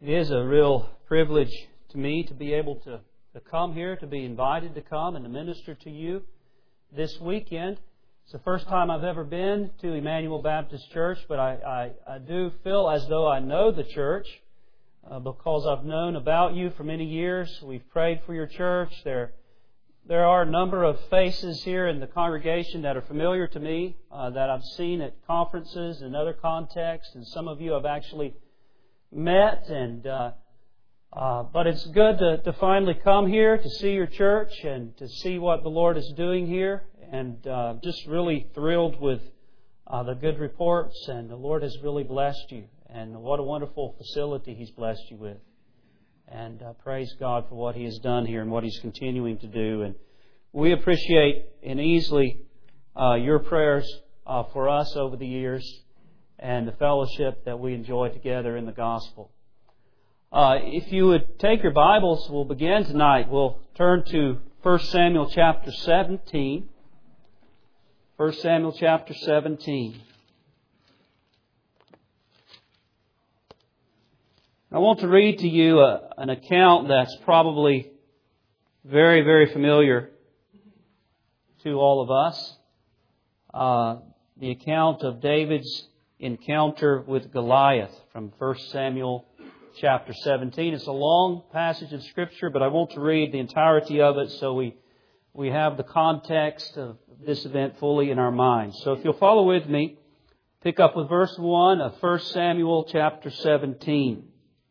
It is a real privilege to me to be able to come here, to be invited to come and to minister to you this weekend. It's the first time I've ever been to Emmanuel Baptist Church, but I do feel as though I know the church because I've known about you for many years. We've prayed for your church. There are a number of faces here in the congregation that are familiar to me, that I've seen at conferences and other contexts, and some of you I've actually met. But it's good to finally come here to see your church and to see what the Lord is doing here, and just really thrilled with the good reports, and the Lord has really blessed you, and what a wonderful facility He's blessed you with. And praise God for what He has done here and what He's continuing to do. And we appreciate and easily your prayers for us over the years and the fellowship that we enjoy together in the gospel. If you would take your Bibles, we'll begin tonight. We'll turn to 1 Samuel chapter 17. 1 Samuel chapter 17. I want to read to you an account that's probably very, very familiar to all of us. The account of David's encounter with Goliath from 1 Samuel chapter 17. It's a long passage of Scripture, but I want to read the entirety of it so we have the context of this event fully in our minds. So if you'll follow with me, pick up with verse 1 of 1 Samuel chapter 17.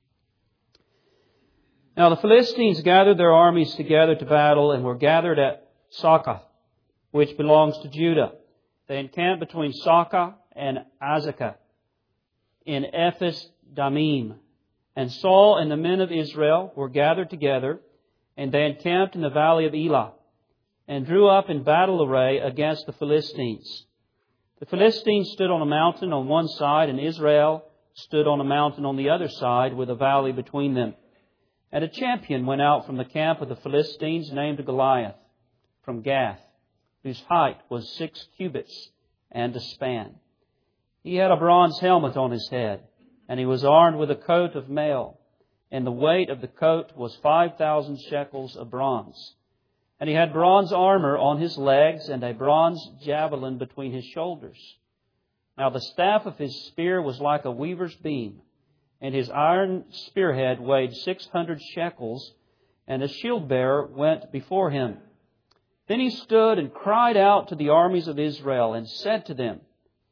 Now the Philistines gathered their armies together to battle and were gathered at Socoh, which belongs to Judah. They encamped between Socoh and Azekah in Ephes Damim. And Saul and the men of Israel were gathered together, and they encamped in the valley of Elah, and drew up in battle array against the Philistines. The Philistines stood on a mountain on one side, and Israel stood on a mountain on the other side, with a valley between them. And a champion went out from the camp of the Philistines, named Goliath, from Gath, whose height was 6 cubits and a span. He had a bronze helmet on his head, and he was armed with a coat of mail, and the weight of the coat was 5,000 shekels of bronze. And he had bronze armor on his legs, and a bronze javelin between his shoulders. Now the staff of his spear was like a weaver's beam, and his iron spearhead weighed 600 shekels, and a shield-bearer went before him. Then he stood and cried out to the armies of Israel, and said to them,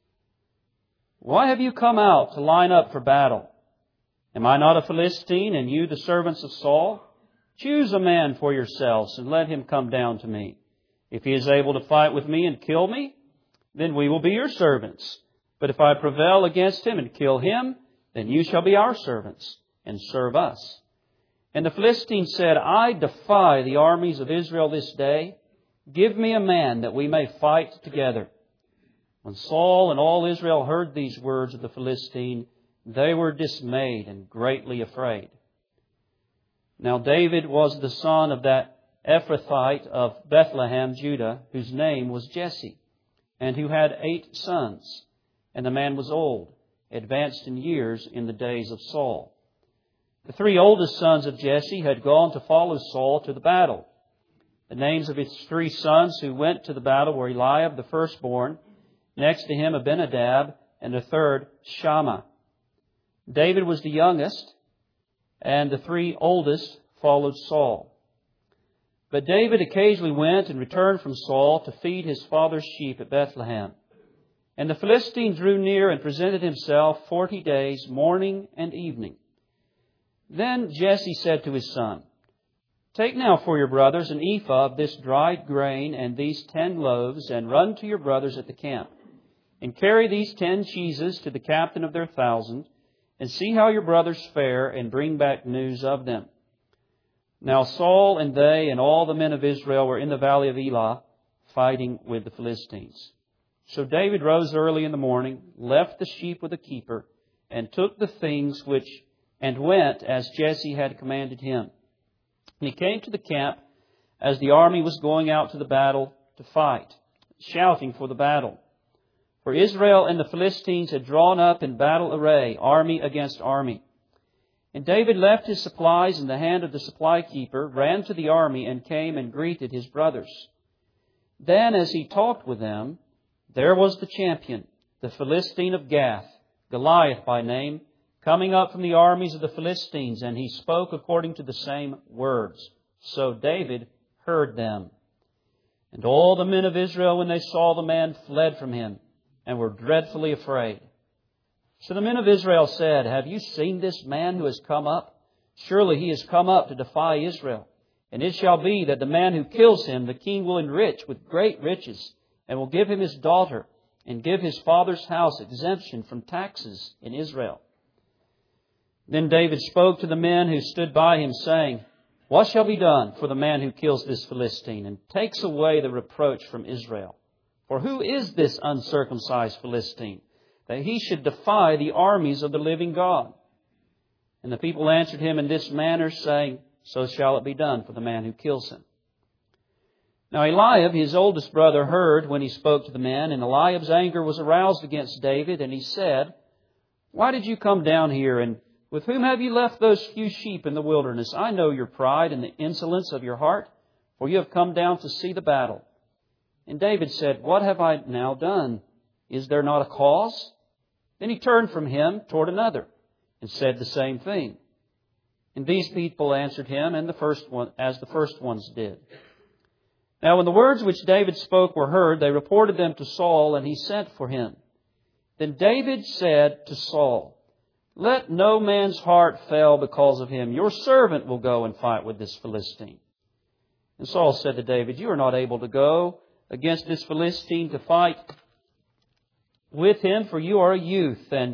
"Why have you come out to line up for battle? Am I not a Philistine, and you the servants of Saul? Choose a man for yourselves, and let him come down to me. If he is able to fight with me and kill me, then we will be your servants. But if I prevail against him and kill him, then you shall be our servants, and serve us." And the Philistines said, "I defy the armies of Israel this day. Give me a man that we may fight together." When Saul and all Israel heard these words of the Philistine, they were dismayed and greatly afraid. Now David was the son of that Ephrathite of Bethlehem, Judah, whose name was Jesse, and who had 8 sons. And the man was old, advanced in years in the days of Saul. The 3 oldest sons of Jesse had gone to follow Saul to the battle. The names of his 3 sons who went to the battle were Eliab, the firstborn, next to him Abinadab, and the third Shammah. David was the youngest, and the 3 oldest followed Saul. But David occasionally went and returned from Saul to feed his father's sheep at Bethlehem. And the Philistine drew near and presented himself 40 days, morning and evening. Then Jesse said to his son, "Take now for your brothers an ephah of this dried grain and these 10 loaves, and run to your brothers at the camp. And carry these 10 cheeses to the captain of their 1,000, and see how your brothers fare, and bring back news of them." Now Saul and they and all the men of Israel were in the valley of Elah, fighting with the Philistines. So David rose early in the morning, left the sheep with a keeper, and took the things and went as Jesse had commanded him. And he came to the camp as the army was going out to the battle to fight, shouting for the battle. For Israel and the Philistines had drawn up in battle array, army against army. And David left his supplies in the hand of the supply keeper, ran to the army, and came and greeted his brothers. Then, as he talked with them, there was the champion, the Philistine of Gath, Goliath by name, coming up from the armies of the Philistines, and he spoke according to the same words. So David heard them. And all the men of Israel, when they saw the man, fled from him, and were dreadfully afraid. So the men of Israel said, "Have you seen this man who has come up? Surely he has come up to defy Israel. And it shall be that the man who kills him, the king will enrich with great riches, and will give him his daughter, and give his father's house exemption from taxes in Israel." Then David spoke to the men who stood by him, saying, "What shall be done for the man who kills this Philistine, and takes away the reproach from Israel? For who is this uncircumcised Philistine, that he should defy the armies of the living God?" And the people answered him in this manner, saying, "So shall it be done for the man who kills him." Now Eliab, his oldest brother, heard when he spoke to the men, and Eliab's anger was aroused against David, and he said, "Why did you come down here, and with whom have you left those few sheep in the wilderness? I know your pride and the insolence of your heart, for you have come down to see the battle." And David said, "What have I now done? Is there not a cause?" Then he turned from him toward another, and said the same thing. And these people answered him, and the first ones did. Now when the words which David spoke were heard, they reported them to Saul, and he sent for him. Then David said to Saul, "Let no man's heart fail because of him. Your servant will go and fight with this Philistine." And Saul said to David, "You are not able to go against this Philistine to fight with him, for you are a youth, and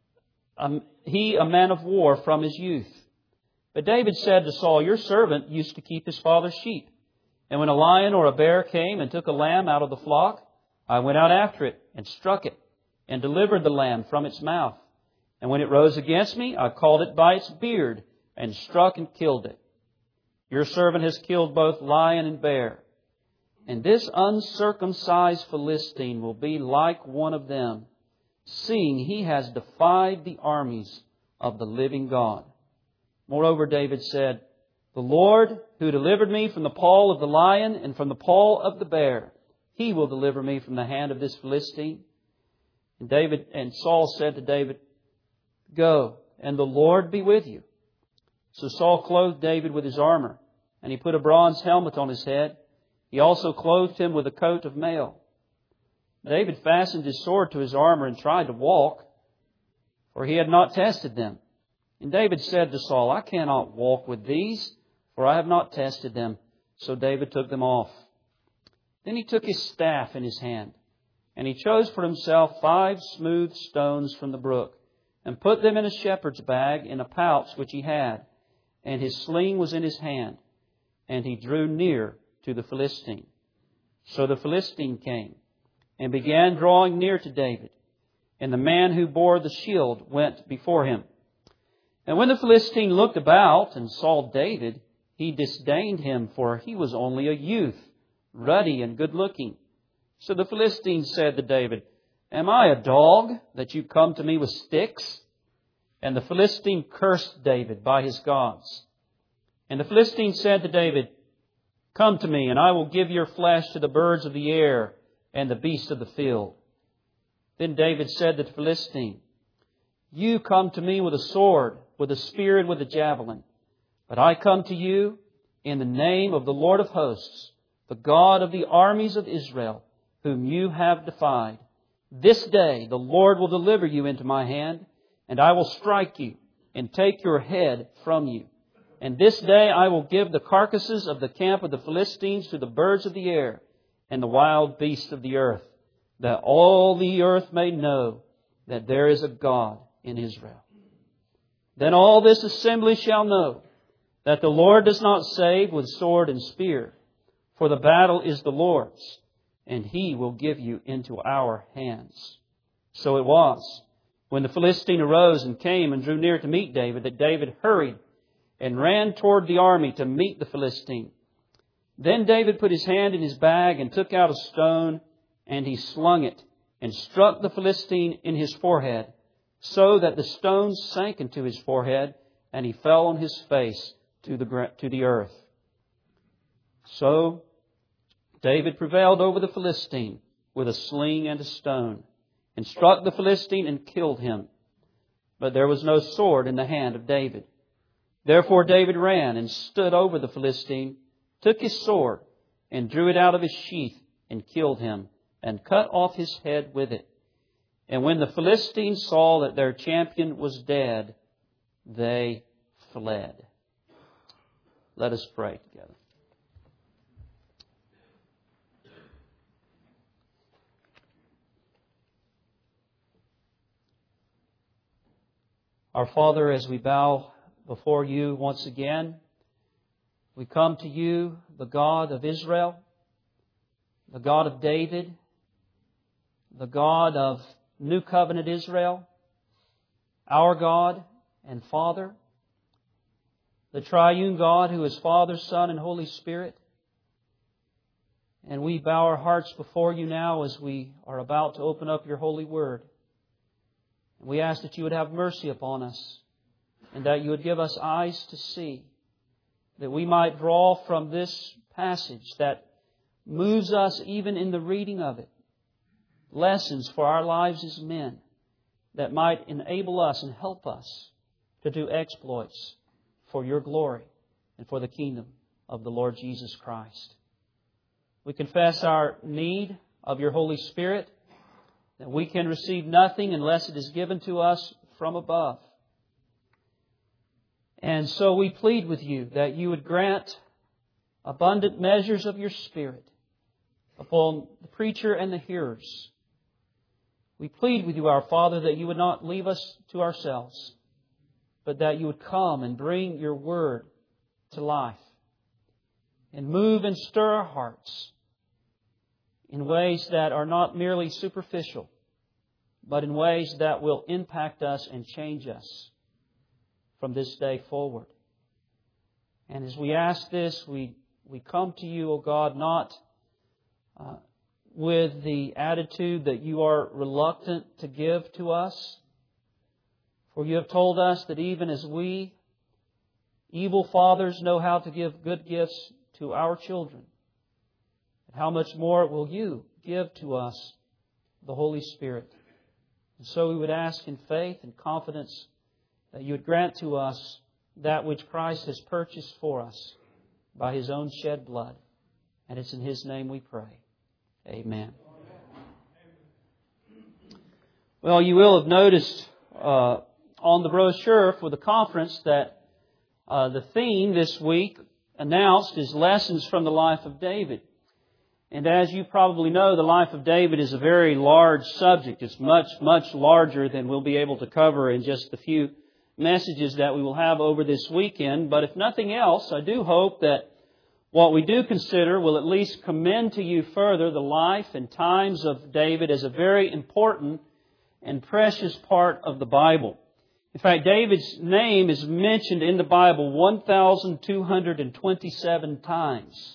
he a man of war from his youth." But David said to Saul, "Your servant used to keep his father's sheep. And when a lion or a bear came and took a lamb out of the flock, I went out after it and struck it and delivered the lamb from its mouth. And when it rose against me, I called it by its beard and struck and killed it. Your servant has killed both lion and bear. And this uncircumcised Philistine will be like one of them, seeing he has defied the armies of the living God." Moreover, David said, "The Lord, who delivered me from the paw of the lion and from the paw of the bear, He will deliver me from the hand of this Philistine." And Saul said to David, "Go, and the Lord be with you." So Saul clothed David with his armor, and he put a bronze helmet on his head. He also clothed him with a coat of mail. David fastened his sword to his armor and tried to walk, for he had not tested them. And David said to Saul, "I cannot walk with these, for I have not tested them." So David took them off. Then he took his staff in his hand, and he chose for himself 5 smooth stones from the brook, and put them in a shepherd's bag in a pouch which he had, and his sling was in his hand, and he drew near to the Philistine. So the Philistine came and began drawing near to David, and the man who bore the shield went before him. And when the Philistine looked about and saw David, he disdained him, for he was only a youth, ruddy and good-looking. So the Philistine said to David, "Am I a dog that you come to me with sticks?" And the Philistine cursed David by his gods. And the Philistine said to David, "Come to me, and I will give your flesh to the birds of the air and the beasts of the field." Then David said to the Philistine, "You come to me with a sword, with a spear, and with a javelin. But I come to you in the name of the Lord of hosts, the God of the armies of Israel, whom you have defied. This day the Lord will deliver you into my hand, and I will strike you and take your head from you. And this day I will give the carcasses of the camp of the Philistines to the birds of the air and the wild beasts of the earth, that all the earth may know that there is a God in Israel. Then all this assembly shall know that the Lord does not save with sword and spear, for the battle is the Lord's, and He will give you into our hands." So it was, when the Philistine arose and came and drew near to meet David, that David hurried and ran toward the army to meet the Philistine. Then David put his hand in his bag and took out a stone, and he slung it and struck the Philistine in his forehead, so that the stone sank into his forehead, and he fell on his face to the earth. So David prevailed over the Philistine with a sling and a stone, and struck the Philistine and killed him. But there was no sword in the hand of David. Therefore David ran and stood over the Philistine, took his sword, and drew it out of his sheath, and killed him, and cut off his head with it. And when the Philistines saw that their champion was dead, they fled. Let us pray together. Our Father, as we bow before You once again, we come to You, the God of Israel, the God of David, the God of New Covenant Israel, our God and Father, the triune God who is Father, Son, and Holy Spirit. And we bow our hearts before You now as we are about to open up Your holy word. We ask that You would have mercy upon us and that You would give us eyes to see, that we might draw from this passage that moves us even in the reading of it, lessons for our lives as men that might enable us and help us to do exploits for Your glory and for the kingdom of the Lord Jesus Christ. We confess our need of Your Holy Spirit, that we can receive nothing unless it is given to us from above. And so we plead with You that You would grant abundant measures of Your Spirit upon the preacher and the hearers. We plead with You, our Father, that You would not leave us to ourselves, but that You would come and bring Your Word to life and move and stir our hearts in ways that are not merely superficial, but in ways that will impact us and change us from this day forward. And as we ask this, we come to You, O God, not with the attitude that You are reluctant to give to us. For You have told us that even as we, evil fathers, know how to give good gifts to our children, how much more will You give to us the Holy Spirit? And so we would ask in faith and confidence that You would grant to us that which Christ has purchased for us by His own shed blood. And it's in His name we pray. Amen. Well, you will have noticed on the brochure for the conference that the theme this week announced is Lessons from the Life of David. And as you probably know, the life of David is a very large subject. It's much, much larger than we'll be able to cover in just the few messages that we will have over this weekend. But if nothing else, I do hope that what we do consider will at least commend to you further the life and times of David as a very important and precious part of the Bible. In fact, David's name is mentioned in the Bible 1,227 times.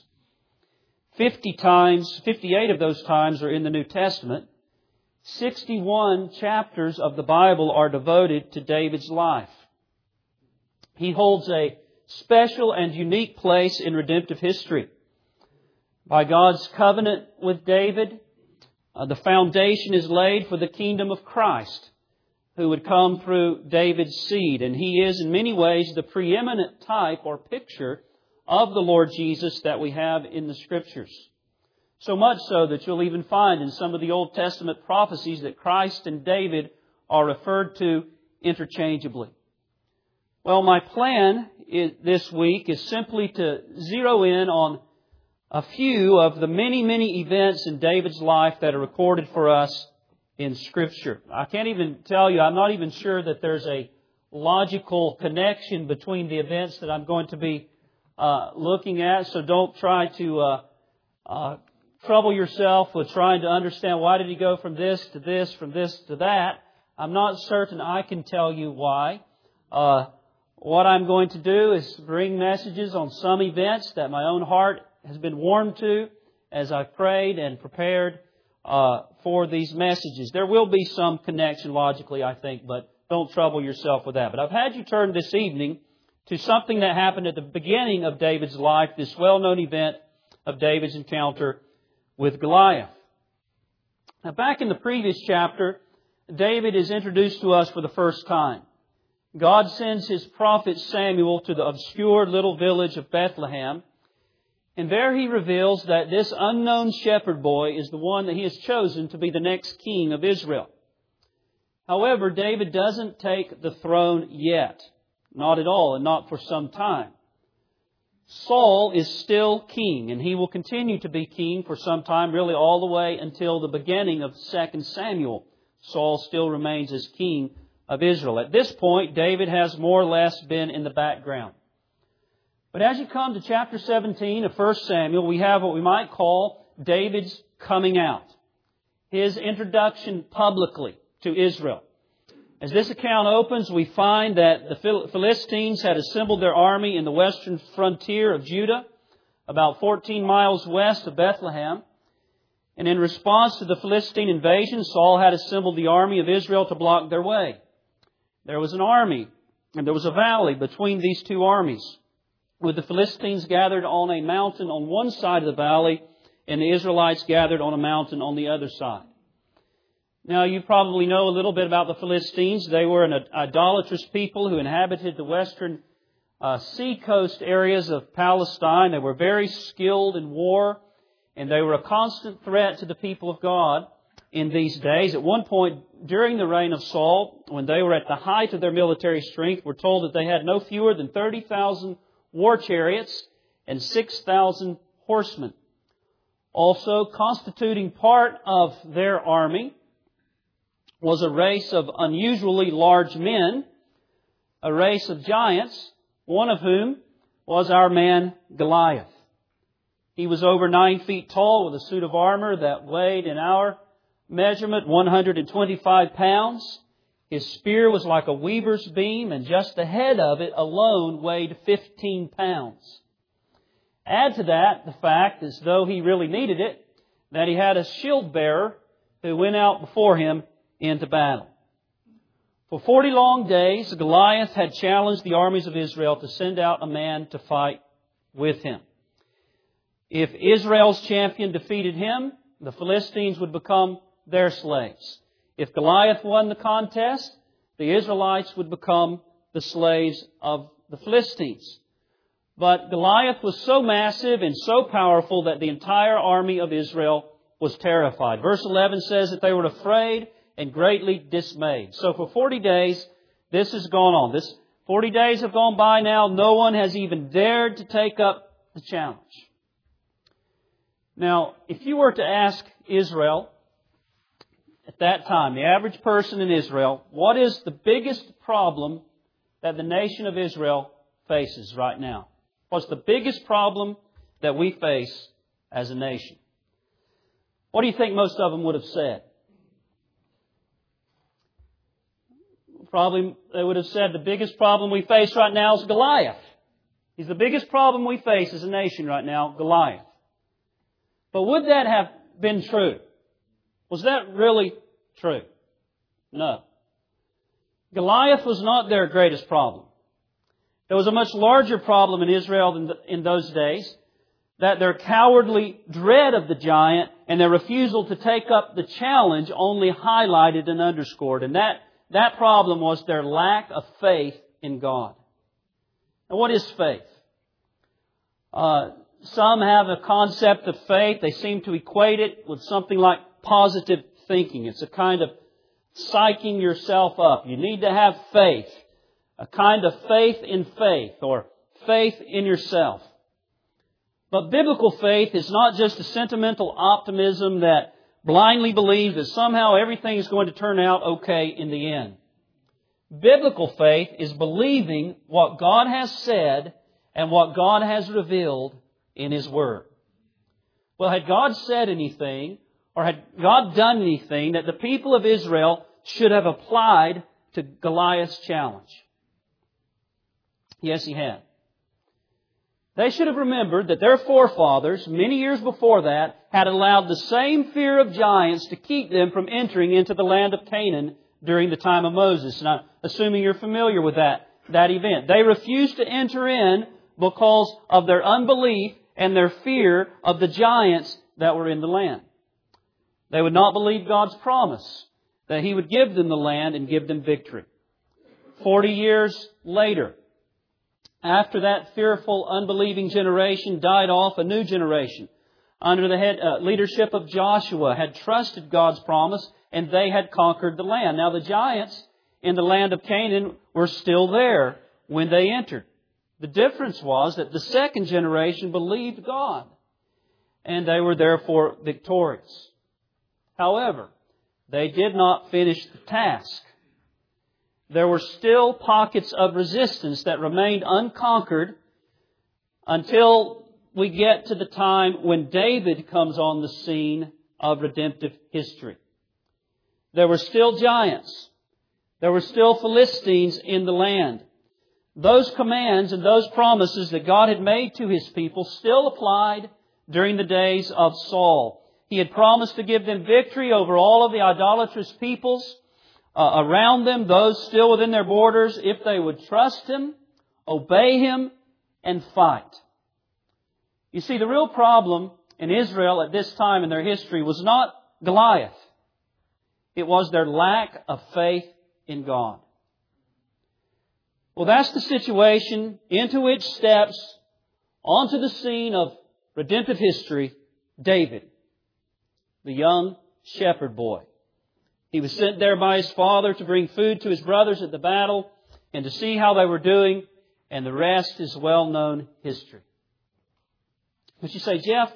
58 of those times are in the New Testament. 61 chapters of the Bible are devoted to David's life. He holds a special and unique place in redemptive history. By God's covenant with David, the foundation is laid for the kingdom of Christ, who would come through David's seed. And He is in many ways the preeminent type or picture of the Lord Jesus that we have in the Scriptures. So much so that you'll even find in some of the Old Testament prophecies that Christ and David are referred to interchangeably. Well, my plan this week is simply to zero in on a few of the many, many events in David's life that are recorded for us in Scripture. I can't even tell you, I'm not even sure that there's a logical connection between the events that I'm going to be looking at, so don't try to trouble yourself with trying to understand why did he go from this to this, from this to that. I'm not certain I can tell you why. What I'm going to do is bring messages on some events that my own heart has been warmed to as I've prayed and prepared for these messages. There will be some connection logically, I think, but don't trouble yourself with that. But I've had you turn this evening to something that happened at the beginning of David's life, this well-known event of David's encounter with Goliath. Now, back in the previous chapter, David is introduced to us for the first time. God sends His prophet Samuel to the obscure little village of Bethlehem, and there He reveals that this unknown shepherd boy is the one that He has chosen to be the next king of Israel. However, David doesn't take the throne yet. Not at all, and not for some time. Saul is still king, and he will continue to be king for some time, really all the way until the beginning of 2 Samuel. Saul still remains as king of Israel. At this point, David has more or less been in the background. But as you come to chapter 17 of 1 Samuel, we have what we might call David's coming out. His introduction publicly to Israel. As this account opens, we find that the Philistines had assembled their army in the western frontier of Judah, about 14 miles west of Bethlehem. And in response to the Philistine invasion, Saul had assembled the army of Israel to block their way. There was an army, and there was a valley between these two armies, with the Philistines gathered on a mountain on one side of the valley, and the Israelites gathered on a mountain on the other side. Now, you probably know a little bit about the Philistines. They were an idolatrous people who inhabited the western seacoast areas of Palestine. They were very skilled in war, and they were a constant threat to the people of God in these days. At one point, during the reign of Saul, when they were at the height of their military strength, we're told that they had no fewer than 30,000 war chariots and 6,000 horsemen. Also, constituting part of their army was a race of unusually large men, a race of giants, one of whom was our man Goliath. He was over 9 feet tall with a suit of armor that weighed, in our measurement, 125 pounds. His spear was like a weaver's beam, and just the head of it alone weighed 15 pounds. Add to that the fact, as though he really needed it, that he had a shield bearer who went out before him into battle. For 40 long days, Goliath had challenged the armies of Israel to send out a man to fight with him. If Israel's champion defeated him, the Philistines would become their slaves. If Goliath won the contest, the Israelites would become the slaves of the Philistines. But Goliath was so massive and so powerful that the entire army of Israel was terrified. Verse 11 says that they were afraid and greatly dismayed. So for 40 days, this has gone on. 40 days have gone by now. No one has even dared to take up the challenge. Now, if you were to ask Israel at that time, the average person in Israel, what is the biggest problem that the nation of Israel faces right now? What's the biggest problem that we face as a nation? What do you think most of them would have said? Probably they would have said the biggest problem we face right now is Goliath. He's the biggest problem we face as a nation right now, Goliath. But would that have been true? Was that really true? No. Goliath was not their greatest problem. There was a much larger problem in Israel in those days, that their cowardly dread of the giant and their refusal to take up the challenge only highlighted and underscored. And that problem was their lack of faith in God. Now, what is faith? Some have a concept of faith. They seem to equate it with something like positive thinking. It's a kind of psyching yourself up. You need to have faith. A kind of faith in faith, or faith in yourself. But biblical faith is not just a sentimental optimism that blindly believes that somehow everything is going to turn out okay in the end. Biblical faith is believing what God has said and what God has revealed in His Word. Well, had God said anything, or had God done anything that the people of Israel should have applied to Goliath's challenge? Yes, He had. They should have remembered that their forefathers, many years before that, had allowed the same fear of giants to keep them from entering into the land of Canaan during the time of Moses. And I'm assuming you're familiar with that that event. They refused to enter in because of their unbelief and their fear of the giants that were in the land. They would not believe God's promise that He would give them the land and give them victory. 40 years later, after that fearful, unbelieving generation died off, a new generation, under the leadership of Joshua, had trusted God's promise, and they had conquered the land. Now, the giants in the land of Canaan were still there when they entered. The difference was that the second generation believed God, and they were therefore victorious. However, they did not finish the task. There were still pockets of resistance that remained unconquered until we get to the time when David comes on the scene of redemptive history. There were still giants. There were still Philistines in the land. Those commands and those promises that God had made to His people still applied during the days of Saul. He had promised to give them victory over all of the idolatrous peoples around them, those still within their borders, if they would trust Him, obey Him, and fight. You see, the real problem in Israel at this time in their history was not Goliath. It was their lack of faith in God. Well, that's the situation into which steps onto the scene of redemptive history David, the young shepherd boy. He was sent there by his father to bring food to his brothers at the battle and to see how they were doing, and the rest is well-known history. But you say, Jeff,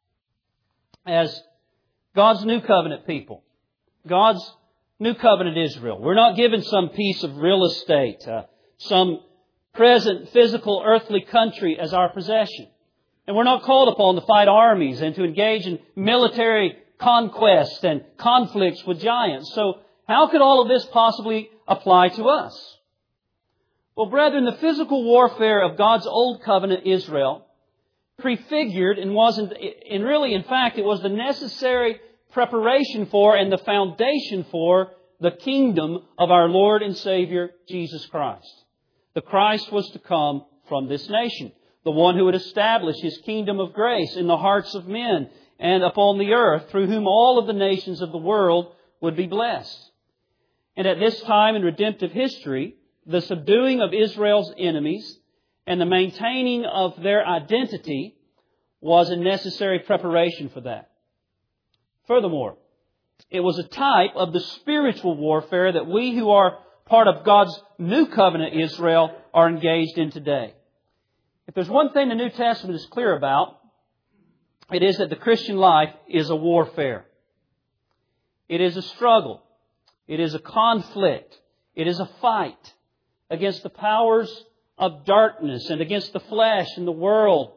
as God's new covenant people, God's new covenant Israel, we're not given some piece of real estate, some present physical earthly country as our possession. And we're not called upon to fight armies and to engage in military conquest and conflicts with giants. So how could all of this possibly apply to us? Well, brethren, the physical warfare of God's old covenant Israel prefigured and wasn't, and really, in fact, it was the necessary preparation for and the foundation for the kingdom of our Lord and Savior, Jesus Christ. The Christ was to come from this nation, the one who would establish His kingdom of grace in the hearts of men and upon the earth, through whom all of the nations of the world would be blessed. And at this time in redemptive history, the subduing of Israel's enemies and the maintaining of their identity was a necessary preparation for that. Furthermore, it was a type of the spiritual warfare that we who are part of God's new covenant Israel are engaged in today. If there's one thing the New Testament is clear about, it is that the Christian life is a warfare. It is a struggle. It is a conflict. It is a fight against the powers of darkness and against the flesh and the world,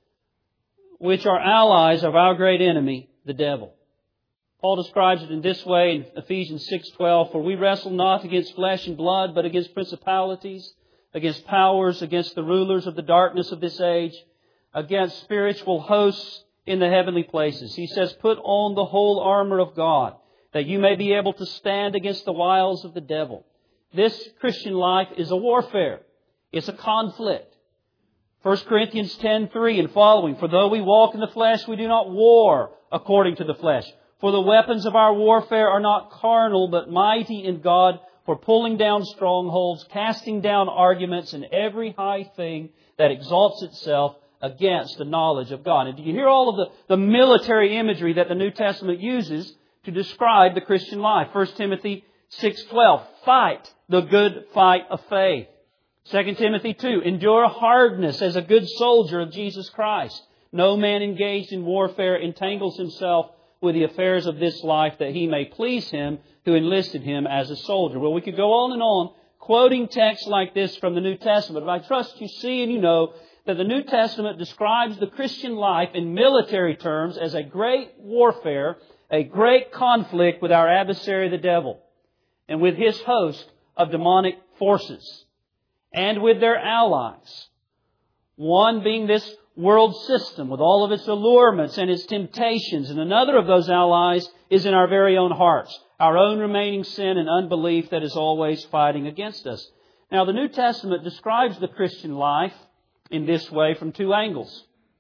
which are allies of our great enemy, the devil. Paul describes it in this way in Ephesians 6:12, "For we wrestle not against flesh and blood, but against principalities, against powers, against the rulers of the darkness of this age, against spiritual hosts in the heavenly places." He says, "Put on the whole armor of God, that you may be able to stand against the wiles of the devil." This Christian life is a warfare. It's a conflict. 1 Corinthians 10:3 and following, "For though we walk in the flesh, we do not war according to the flesh. For the weapons of our warfare are not carnal, but mighty in God for pulling down strongholds, casting down arguments, and every high thing that exalts itself against the knowledge of God." And do you hear all of the military imagery that the New Testament uses to describe the Christian life? 1 Timothy 6:12, "Fight the good fight of faith." 2 Timothy 2, "Endure hardness as a good soldier of Jesus Christ. No man engaged in warfare entangles himself with the affairs of this life, that he may please Him who enlisted him as a soldier." Well, we could go on and on quoting texts like this from the New Testament, but I trust you see and you know that the New Testament describes the Christian life in military terms as a great warfare, a great conflict with our adversary, the devil, and with his host of demonic forces, and with their allies. One being this world system with all of its allurements and its temptations, and another of those allies is in our very own hearts, our own remaining sin and unbelief that is always fighting against us. Now, the New Testament describes the Christian life in this way from two angles.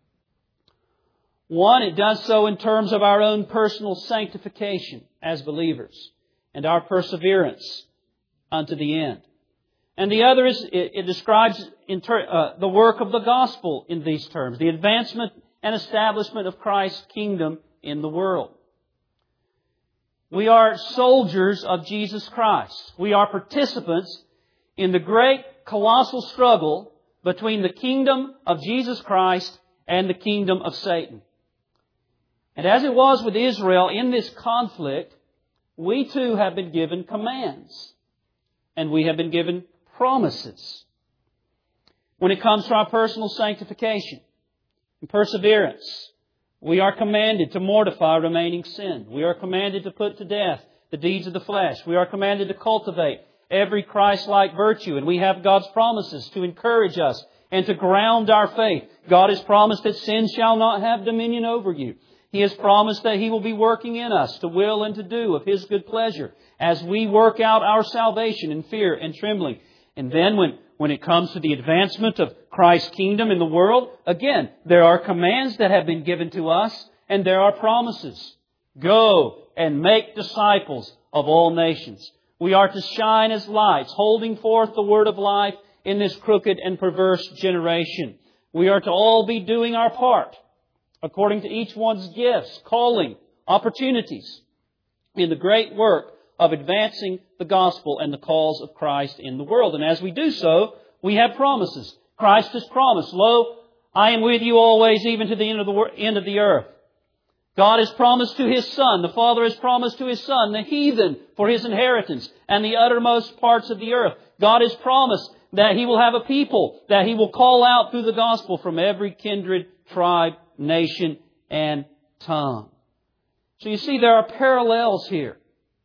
One, it does so in terms of our own personal sanctification as believers and our perseverance unto the end. And the other is, it describes the work of the gospel in these terms, the advancement and establishment of Christ's kingdom in the world. We are soldiers of Jesus Christ. We are participants in the great colossal struggle between the kingdom of Jesus Christ and the kingdom of Satan. And as it was with Israel in this conflict, we too have been given commands. And we have been given promises. When it comes to our personal sanctification and perseverance, we are commanded to mortify remaining sin. We are commanded to put to death the deeds of the flesh. We are commanded to cultivate every Christ-like virtue. And we have God's promises to encourage us and to ground our faith. God has promised that sin shall not have dominion over you. He has promised that He will be working in us to will and to do of His good pleasure as we work out our salvation in fear and trembling. And then when it comes to the advancement of Christ's kingdom in the world, again, there are commands that have been given to us and there are promises. Go and make disciples of all nations. We are to shine as lights, holding forth the word of life in this crooked and perverse generation. We are to all be doing our part according to each one's gifts, calling, opportunities in the great work of advancing the gospel and the cause of Christ in the world. And as we do so, we have promises. Christ has promised, "Lo, I am with you always, even to the end of the earth." God has promised to His Son, the Father has promised to His Son, the heathen for His inheritance and the uttermost parts of the earth. God has promised that He will have a people that He will call out through the gospel from every kindred, tribe, nation, and tongue. So you see, there are parallels here.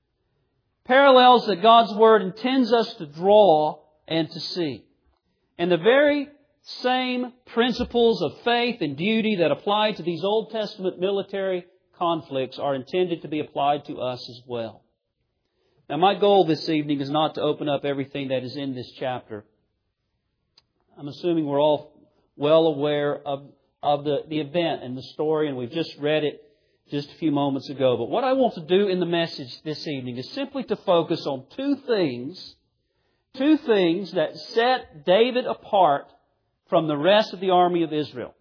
Parallels that God's Word intends us to draw and to see. And the very same principles of faith and duty that apply to these Old Testament military conflicts are intended to be applied to us as well. Now, my goal this evening is not to open up everything that is in this chapter. I'm assuming we're all well aware of the event and the story, and we've just read it just a few moments ago. But what I want to do in the message this evening is simply to focus on two things that set David apart from the rest of the army of Israel.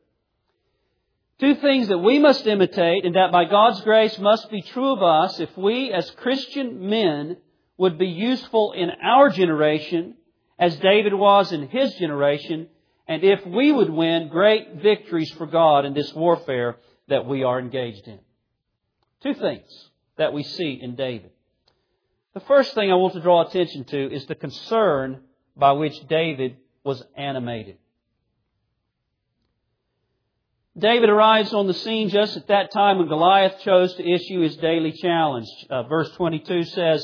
Two things that we must imitate and that by God's grace must be true of us if we as Christian men would be useful in our generation as David was in his generation, and if we would win great victories for God in this warfare that we are engaged in. Two things that we see in David. The first thing I want to draw attention to is the concern by which David was animated. David arrives on the scene just at that time when Goliath chose to issue his daily challenge. Verse 22 says,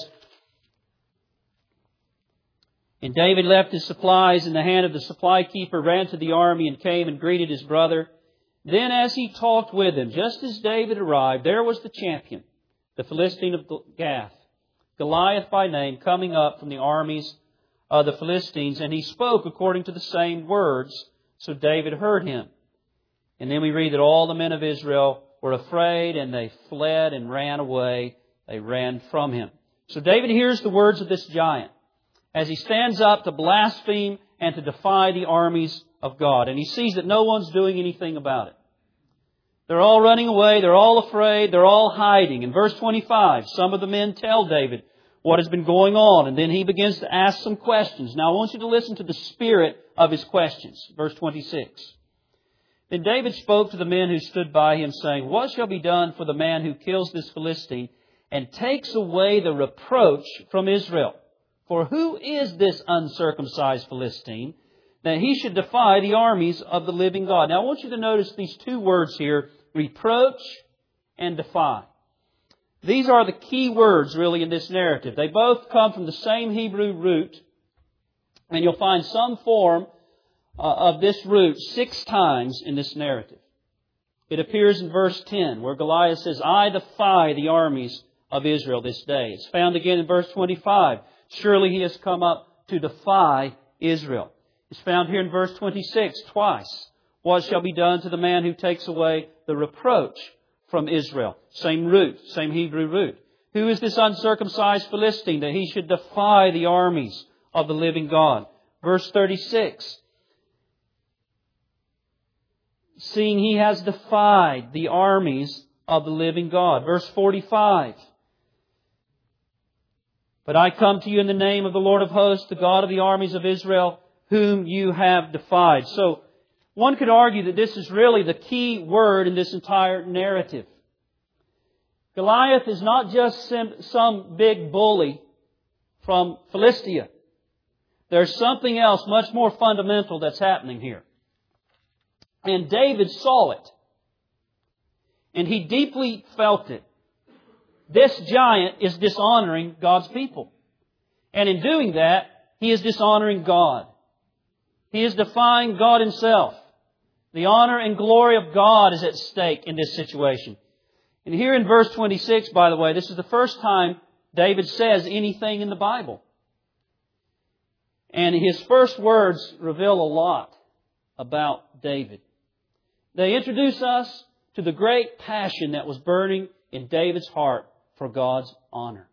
"And David left his supplies in the hand of the supply keeper, ran to the army, and came and greeted his brother. Then as he talked with him, just as David arrived, there was the champion, the Philistine of Gath, Goliath by name, coming up from the armies of the Philistines, and he spoke according to the same words, so David heard him. And then we read that all the men of Israel were afraid, and they fled and ran away. They ran from him." So David hears the words of this giant as he stands up to blaspheme and to defy the armies of God. And he sees that no one's doing anything about it. They're all running away. They're all afraid. They're all hiding. In verse 25, some of the men tell David what has been going on. And then he begins to ask some questions. Now I want you to listen to the spirit of his questions. Verse 26. "Then David spoke to the men who stood by him, saying, What shall be done for the man who kills this Philistine and takes away the reproach from Israel? For who is this uncircumcised Philistine that he should defy the armies of the living God?" Now I want you to notice these two words here, reproach and defy. These are the key words really in this narrative. They both come from the same Hebrew root, and you'll find some form of this root 6 times in this narrative. It appears in verse 10 where Goliath says, "I defy the armies of Israel this day." It's found again in verse 25. "Surely he has come up to defy Israel. It's found here in verse 26 twice. What shall be done to the man who takes away the reproach from Israel? Same root, same Hebrew root. Who is this uncircumcised Philistine that he should defy the armies of the living God? Verse 36. Seeing he has defied the armies of the living God. Verse 45. But I come to you in the name of the Lord of hosts, the God of the armies of Israel, whom you have defied. So, one could argue that this is really the key word in this entire narrative. Goliath is not just some big bully from Philistia. There's something else much more fundamental that's happening here. And David saw it. And he deeply felt it. This giant is dishonoring God's people. And in doing that, he is dishonoring God. He is defying God Himself. The honor and glory of God is at stake in this situation. And here in verse 26, by the way, this is the first time David says anything in the Bible. And his first words reveal a lot about David. They introduce us to the great passion that was burning in David's heart for God's honor.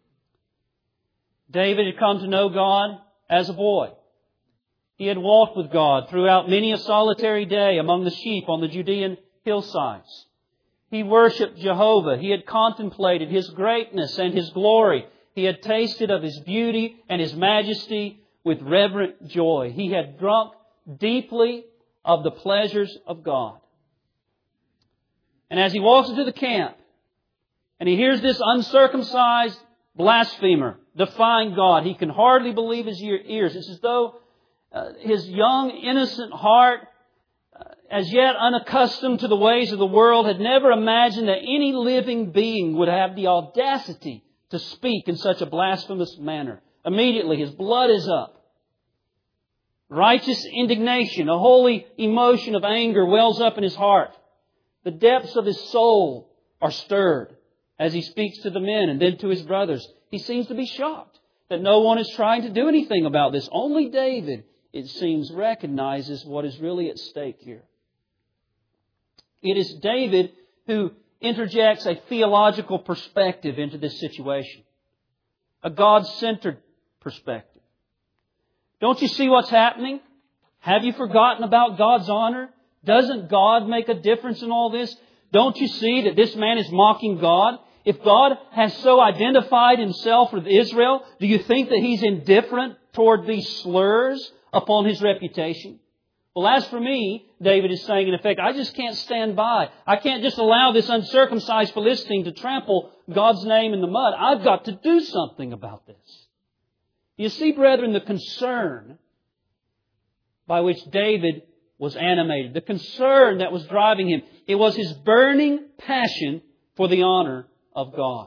David had come to know God as a boy. He had walked with God throughout many a solitary day among the sheep on the Judean hillsides. He worshipped Jehovah. He had contemplated His greatness and His glory. He had tasted of His beauty and His majesty with reverent joy. He had drunk deeply of the pleasures of God. And as he walks into the camp and he hears this uncircumcised blasphemer defying God, he can hardly believe his ears. It's as though his young, innocent heart, as yet unaccustomed to the ways of the world, had never imagined that any living being would have the audacity to speak in such a blasphemous manner. Immediately, his blood is up. Righteous indignation, a holy emotion of anger wells up in his heart. The depths of his soul are stirred as he speaks to the men and then to his brothers. He seems to be shocked that no one is trying to do anything about this. Only David, it seems, recognizes what is really at stake here. It is David who interjects a theological perspective into this situation. A God-centered perspective. Don't you see what's happening? Have you forgotten about God's honor? Doesn't God make a difference in all this? Don't you see that this man is mocking God? If God has so identified Himself with Israel, do you think that He's indifferent toward these slurs upon His reputation? Well, as for me, David is saying in effect, I just can't stand by. I can't just allow this uncircumcised Philistine to trample God's name in the mud. I've got to do something about this. You see, brethren, the concern by which David was animated, the concern that was driving him, it was his burning passion for the honor of God.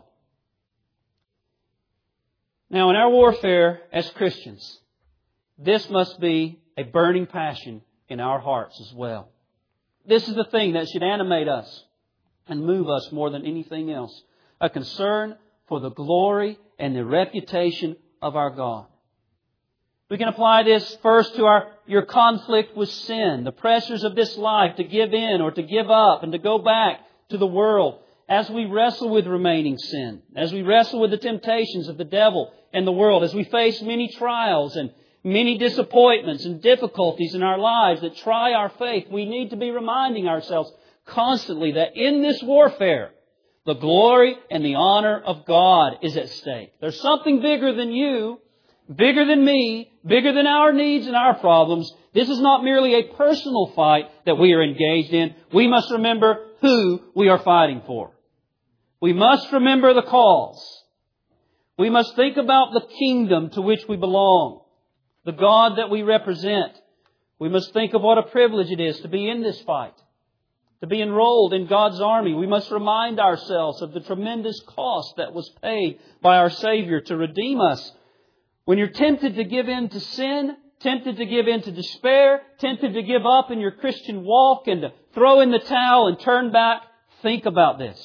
Now, in our warfare as Christians, this must be a burning passion in our hearts as well. This is the thing that should animate us and move us more than anything else. A concern for the glory and the reputation of our God. We can apply this first to your conflict with sin, the pressures of this life to give in or to give up and to go back to the world. As we wrestle with remaining sin, as we wrestle with the temptations of the devil and the world, as we face many trials and many disappointments and difficulties in our lives that try our faith, we need to be reminding ourselves constantly that in this warfare, the glory and the honor of God is at stake. There's something bigger than you, bigger than me, bigger than our needs and our problems. This is not merely a personal fight that we are engaged in. We must remember who we are fighting for. We must remember the cause. We must think about the kingdom to which we belong, the God that we represent. We must think of what a privilege it is to be in this fight, to be enrolled in God's army. We must remind ourselves of the tremendous cost that was paid by our Savior to redeem us. When you're tempted to give in to sin, tempted to give in to despair, tempted to give up in your Christian walk and to throw in the towel and turn back, think about this.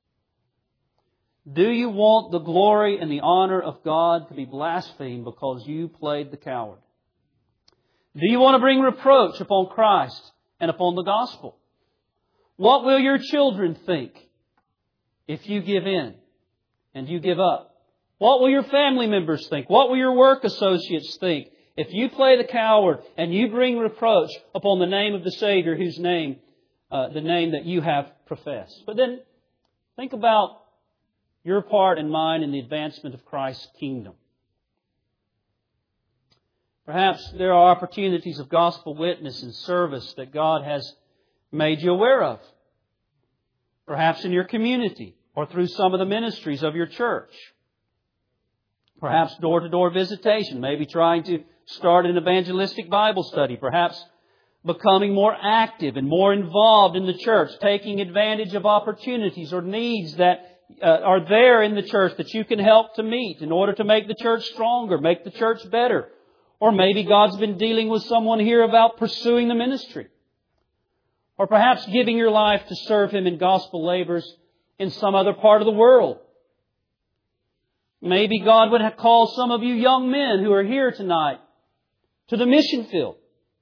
Do you want the glory and the honor of God to be blasphemed because you played the coward? Do you want to bring reproach upon Christ and upon the gospel? What will your children think if you give in and you give up? What will your family members think? What will your work associates think if you play the coward and you bring reproach upon the name of the Savior, whose name, the name that you have professed? But then think about your part and mine in the advancement of Christ's kingdom. Perhaps there are opportunities of gospel witness and service that God has made you aware of. Perhaps in your community or through some of the ministries of your church. Perhaps door-to-door visitation, maybe trying to start an evangelistic Bible study. Perhaps becoming more active and more involved in the church, taking advantage of opportunities or needs that are there in the church that you can help to meet in order to make the church stronger, make the church better. Or maybe God's been dealing with someone here about pursuing the ministry. Or perhaps giving your life to serve Him in gospel labors in some other part of the world. Maybe God would have called some of you young men who are here tonight to the mission field.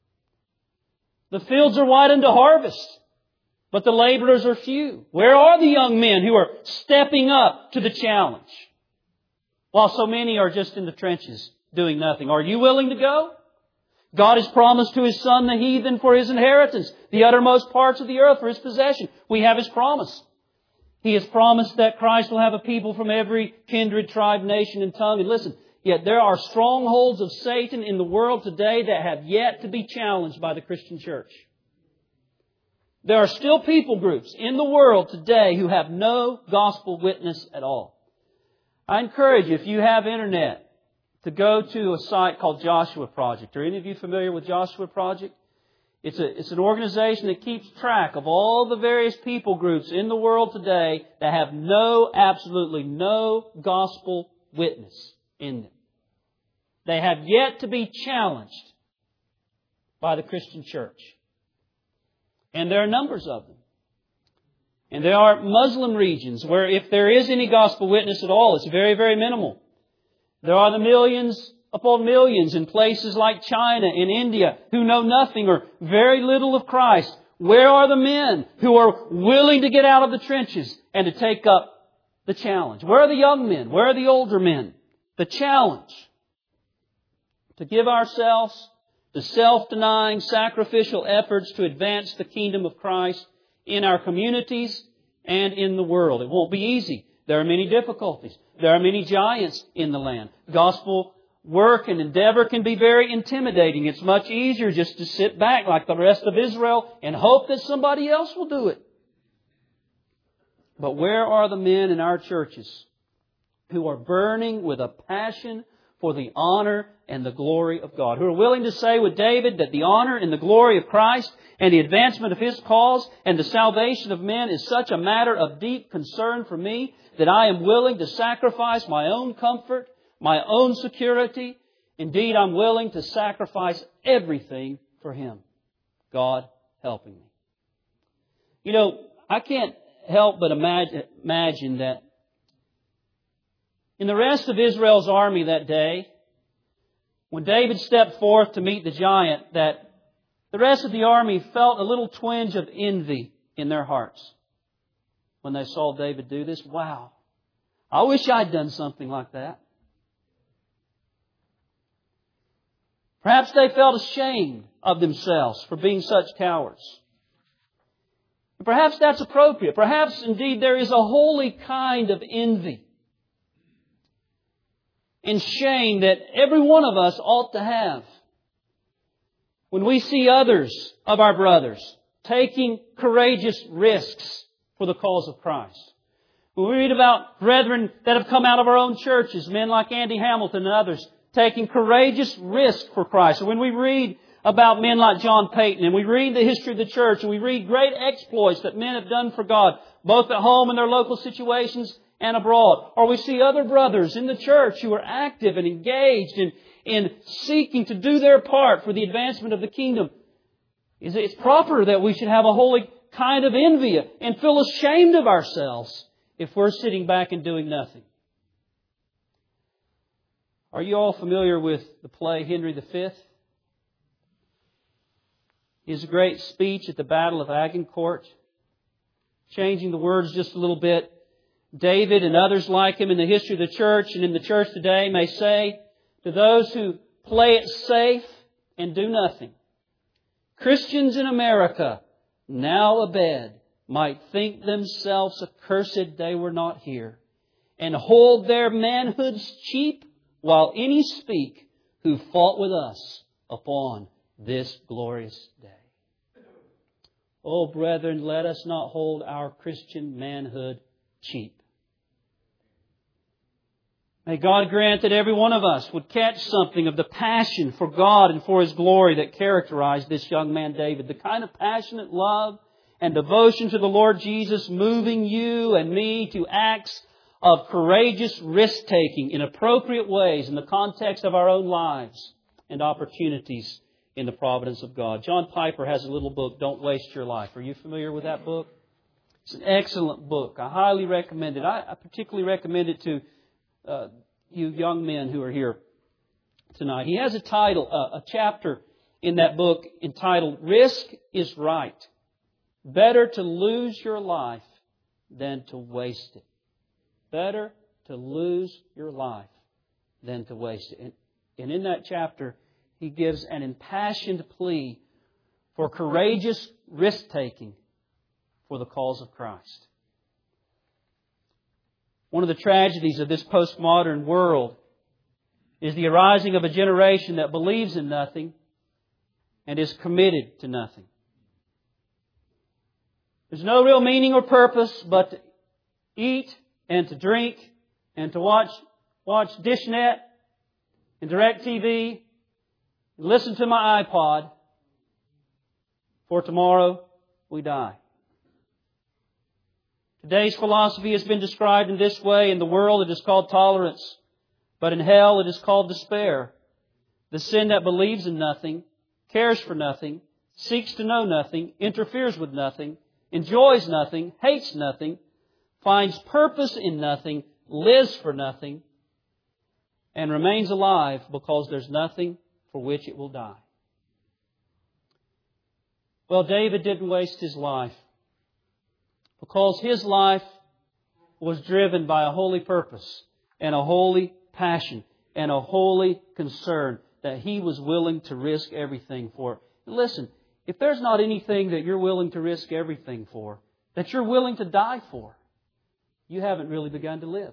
The fields are wide unto harvest, but the laborers are few. Where are the young men who are stepping up to the challenge? While so many are just in the trenches doing nothing. Are you willing to go? God has promised to His Son the heathen for His inheritance, the uttermost parts of the earth for His possession. We have His promise. He has promised that Christ will have a people from every kindred, tribe, nation, and tongue. And listen, yet there are strongholds of Satan in the world today that have yet to be challenged by the Christian church. There are still people groups in the world today who have no gospel witness at all. I encourage you, if you have internet, to go to a site called Joshua Project. Are any of you familiar with Joshua Project? It's an organization that keeps track of all the various people groups in the world today that have absolutely no gospel witness in them. They have yet to be challenged by the Christian church. And there are numbers of them. And there are Muslim regions where if there is any gospel witness at all, it's very, very minimal. There are the millions upon millions in places like China and India who know nothing or very little of Christ. Where are the men who are willing to get out of the trenches and to take up the challenge? Where are the young men? Where are the older men? The challenge to give ourselves to self-denying, sacrificial efforts to advance the kingdom of Christ in our communities and in the world. It won't be easy. There are many difficulties. There are many giants in the land. Gospel work and endeavor can be very intimidating. It's much easier just to sit back like the rest of Israel and hope that somebody else will do it. But where are the men in our churches who are burning with a passion for the honor and the glory of God? Who are willing to say with David that the honor and the glory of Christ and the advancement of His cause and the salvation of men is such a matter of deep concern for me that I am willing to sacrifice my own comfort, my own security. Indeed, I'm willing to sacrifice everything for Him. God helping me. You know, I can't help but imagine that in the rest of Israel's army that day, when David stepped forth to meet the giant, that the rest of the army felt a little twinge of envy in their hearts when they saw David do this. Wow, I wish I'd done something like that. Perhaps they felt ashamed of themselves for being such cowards. Perhaps that's appropriate. Perhaps indeed there is a holy kind of envy and shame that every one of us ought to have when we see others of our brothers taking courageous risks for the cause of Christ. When we read about brethren that have come out of our own churches, men like Andy Hamilton and others, taking courageous risks for Christ. Or when we read about men like John Payton, and we read the history of the church, and we read great exploits that men have done for God, both at home in their local situations and abroad. Or we see other brothers in the church who are active and engaged in seeking to do their part for the advancement of the kingdom. It's proper that we should have a holy kind of envy and feel ashamed of ourselves if we're sitting back and doing nothing. Are you all familiar with the play Henry V? his great speech at the Battle of Agincourt. Changing the words just a little bit, David and others like him in the history of the church and in the church today may say to those who play it safe and do nothing, Christians in America, now abed, might think themselves accursed they were not here, and hold their manhoods cheap, while any speak who fought with us upon this glorious day. Oh, brethren, let us not hold our Christian manhood cheap. May God grant that every one of us would catch something of the passion for God and for His glory that characterized this young man David. The kind of passionate love and devotion to the Lord Jesus moving you and me to acts of courageous risk-taking in appropriate ways in the context of our own lives and opportunities in the providence of God. John Piper has a little book, Don't Waste Your Life. Are you familiar with that book? It's an excellent book. I highly recommend it. I particularly recommend it to you young men who are here tonight. He has a title, a chapter in that book entitled, Risk is Right. Better to lose your life than to waste it. Better to lose your life than to waste it. And in that chapter, he gives an impassioned plea for courageous risk-taking for the cause of Christ. One of the tragedies of this postmodern world is the arising of a generation that believes in nothing and is committed to nothing. There's no real meaning or purpose but to eat and to drink and to watch DishNet and DirecTV and listen to my iPod, for tomorrow we die. Today's philosophy has been described in this way. In the world it is called tolerance, but in hell it is called despair. The sin that believes in nothing, cares for nothing, seeks to know nothing, interferes with nothing, enjoys nothing, hates nothing, finds purpose in nothing, lives for nothing, and remains alive because there's nothing for which it will die. Well, David didn't waste his life because his life was driven by a holy purpose and a holy passion and a holy concern that he was willing to risk everything for. And listen, if there's not anything that you're willing to risk everything for, that you're willing to die for, you haven't really begun to live.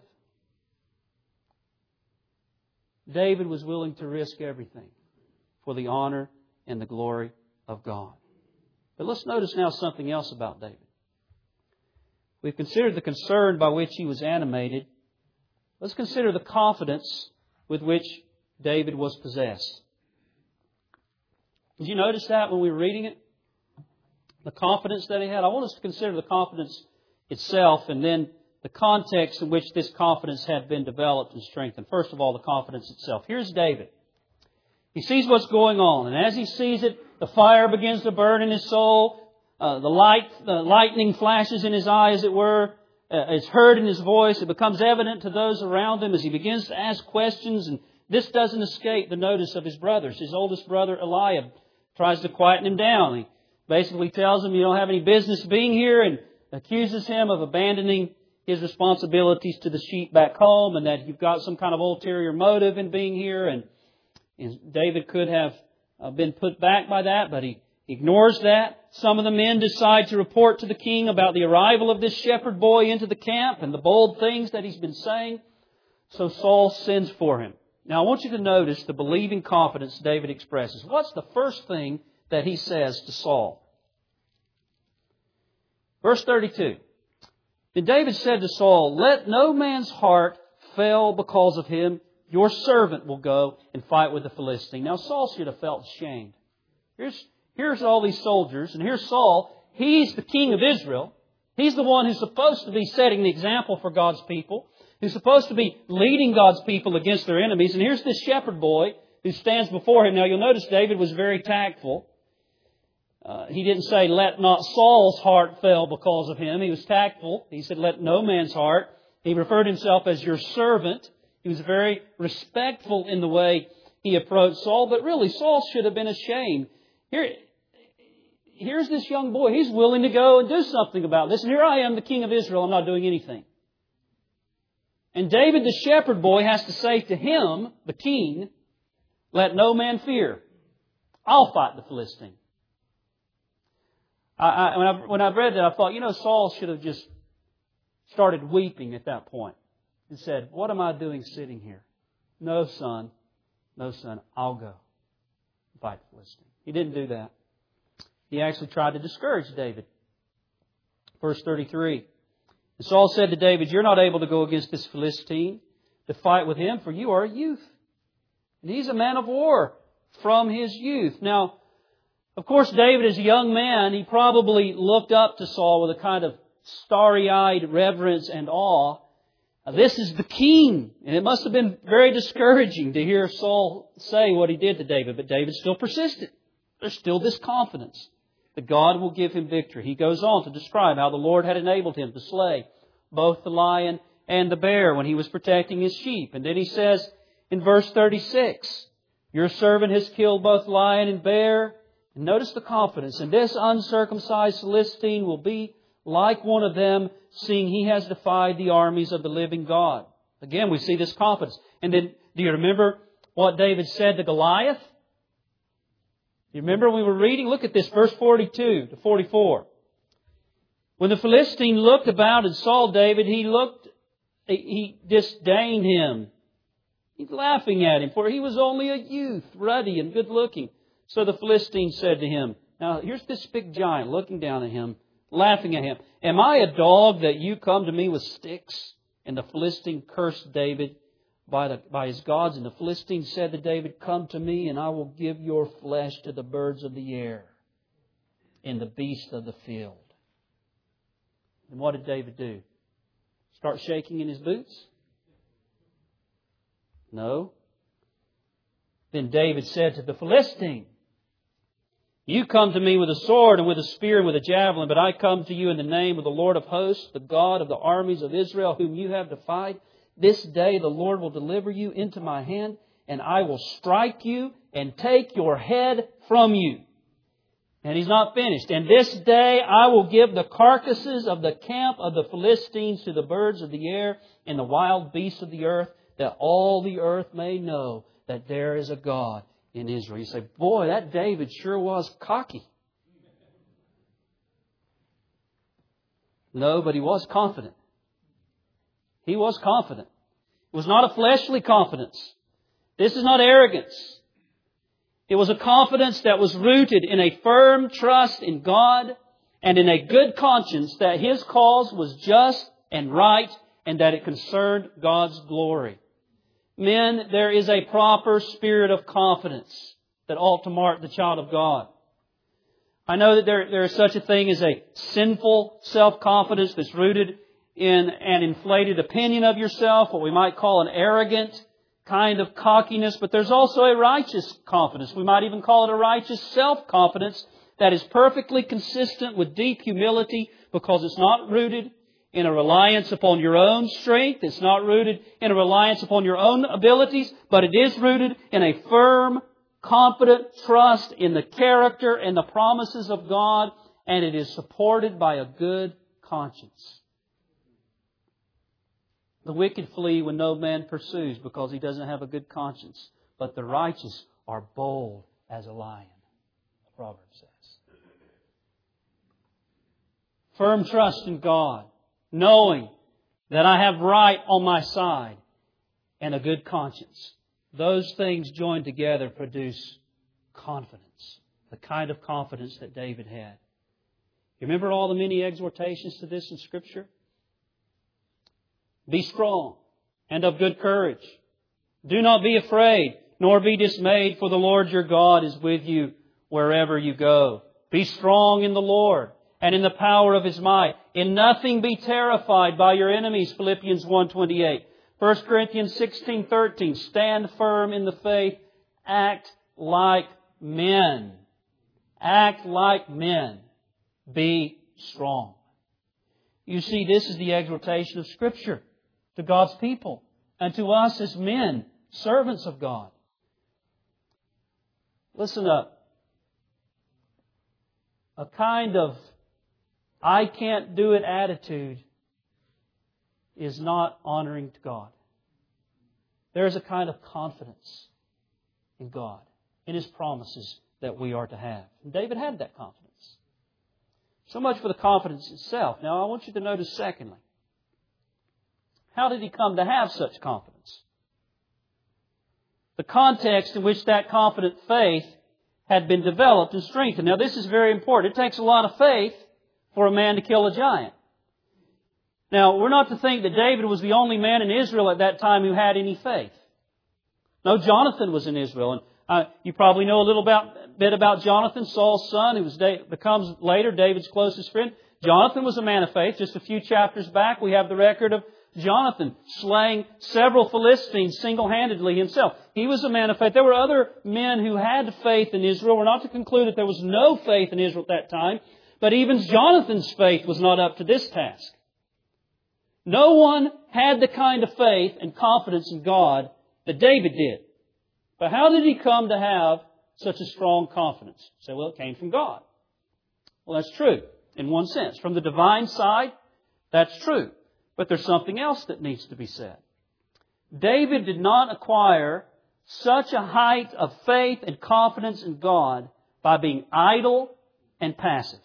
David was willing to risk everything for the honor and the glory of God. But let's notice now something else about David. We've considered the concern by which he was animated. Let's consider the confidence with which David was possessed. Did you notice that when we were reading it? The confidence that he had. I want us to consider the confidence itself and then the context in which this confidence had been developed and strengthened. First of all, the confidence itself. Here's David. He sees what's going on, and as he sees it, the fire begins to burn in his soul. The lightning flashes in his eye, as it were. It's heard in his voice. It becomes evident to those around him as he begins to ask questions. And this doesn't escape the notice of his brothers. His oldest brother, Eliab, tries to quieten him down. He basically tells him, you don't have any business being here, and accuses him of abandoning his responsibilities to the sheep back home, and that you've got some kind of ulterior motive in being here. And David could have been put back by that, but he ignores that. Some of the men decide to report to the king about the arrival of this shepherd boy into the camp and the bold things that he's been saying. So Saul sends for him. Now I want you to notice the believing confidence David expresses. What's the first thing that he says to Saul? Verse 32. Then David said to Saul, "Let no man's heart fail because of him. Your servant will go and fight with the Philistine." Now Saul should have felt ashamed. Here's all these soldiers, and here's Saul. He's the king of Israel. He's the one who's supposed to be setting the example for God's people, who's supposed to be leading God's people against their enemies. And here's this shepherd boy who stands before him. Now you'll notice David was very tactful. He didn't say, "Let not Saul's heart fail because of him." He was tactful. He said, "Let no man's heart." He referred himself as your servant. He was very respectful in the way he approached Saul. But really, Saul should have been ashamed. Here, here's this young boy. He's willing to go and do something about this. And here I am, the king of Israel. I'm not doing anything. And David, the shepherd boy, has to say to him, the king, let no man fear. I'll fight the Philistine. When I read that, I thought, Saul should have just started weeping at that point and said, what am I doing sitting here? No, son, I'll go fight the Philistine. He didn't do that. He actually tried to discourage David. Verse 33. And Saul said to David, you're not able to go against this Philistine to fight with him, for you are a youth. And he's a man of war from his youth. Now, of course, David, as a young man, he probably looked up to Saul with a kind of starry-eyed reverence and awe. This is the king. And it must have been very discouraging to hear Saul say what he did to David. But David still persisted. There's still this confidence that God will give him victory. He goes on to describe how the Lord had enabled him to slay both the lion and the bear when he was protecting his sheep. And then he says in verse 36, your servant has killed both lion and bear. And notice the confidence. And this uncircumcised Philistine will be like one of them, seeing he has defied the armies of the living God. Again, we see this confidence. And then, do you remember what David said to Goliath? You remember we were reading? Look at this, verse 42 to 44. When the Philistine looked about and saw David, he disdained him. He's laughing at him, for he was only a youth, ruddy and good looking. So the Philistine said to him, now here's this big giant looking down at him, laughing at him. Am I a dog that you come to me with sticks? And the Philistine cursed David by his gods. And the Philistine said to David, come to me and I will give your flesh to the birds of the air and the beasts of the field. And what did David do? Start shaking in his boots? No. Then David said to the Philistine, you come to me with a sword and with a spear and with a javelin, but I come to you in the name of the Lord of hosts, the God of the armies of Israel, whom you have defied. This day the Lord will deliver you into my hand, and I will strike you and take your head from you. And he's not finished. And this day I will give the carcasses of the camp of the Philistines to the birds of the air and the wild beasts of the earth, that all the earth may know that there is a God in Israel. You say, boy, that David sure was cocky. No, but he was confident. He was confident. It was not a fleshly confidence. This is not arrogance. It was a confidence that was rooted in a firm trust in God and in a good conscience that his cause was just and right and that it concerned God's glory. Men, there is a proper spirit of confidence that ought to mark the child of God. I know that there is such a thing as a sinful self-confidence that's rooted in an inflated opinion of yourself, what we might call an arrogant kind of cockiness, but there's also a righteous confidence. We might even call it a righteous self-confidence that is perfectly consistent with deep humility because it's not rooted in a reliance upon your own strength. It's not rooted in a reliance upon your own abilities, but it is rooted in a firm, confident trust in the character and the promises of God, and it is supported by a good conscience. The wicked flee when no man pursues because he doesn't have a good conscience, but the righteous are bold as a lion, the proverb says. Firm trust in God, knowing that I have right on my side and a good conscience. Those things joined together produce confidence, the kind of confidence that David had. You remember all the many exhortations to this in Scripture? Be strong and of good courage. Do not be afraid, nor be dismayed, for the Lord your God is with you wherever you go. Be strong in the Lord and in the power of His might. In nothing be terrified by your enemies, Philippians 1:28. 1 Corinthians 16:13. Stand firm in the faith. Act like men. Act like men. Be strong. You see, this is the exhortation of Scripture to God's people and to us as men, servants of God. Listen up. a kind of I can't do it attitude is not honoring to God. There is a kind of confidence in God, in His promises that we are to have. And David had that confidence. So much for the confidence itself. Now I want you to notice secondly, how did he come to have such confidence? The context in which that confident faith had been developed and strengthened. Now this is very important. It takes a lot of faith for a man to kill a giant. Now we're not to think that David was the only man in Israel at that time who had any faith. No, Jonathan was in Israel. And you probably know a little bit about Jonathan, Saul's son, who becomes later David's closest friend. Jonathan was a man of faith. Just a few chapters back, we have the record of Jonathan slaying several Philistines single-handedly himself. He was a man of faith. There were other men who had faith in Israel. We're not to conclude that there was no faith in Israel at that time, but even Jonathan's faith was not up to this task. No one had the kind of faith and confidence in God that David did. But how did he come to have such a strong confidence? You say, well, it came from God. Well, that's true in one sense. From the divine side, that's true. But there's something else that needs to be said. David did not acquire such a height of faith and confidence in God by being idle and passive.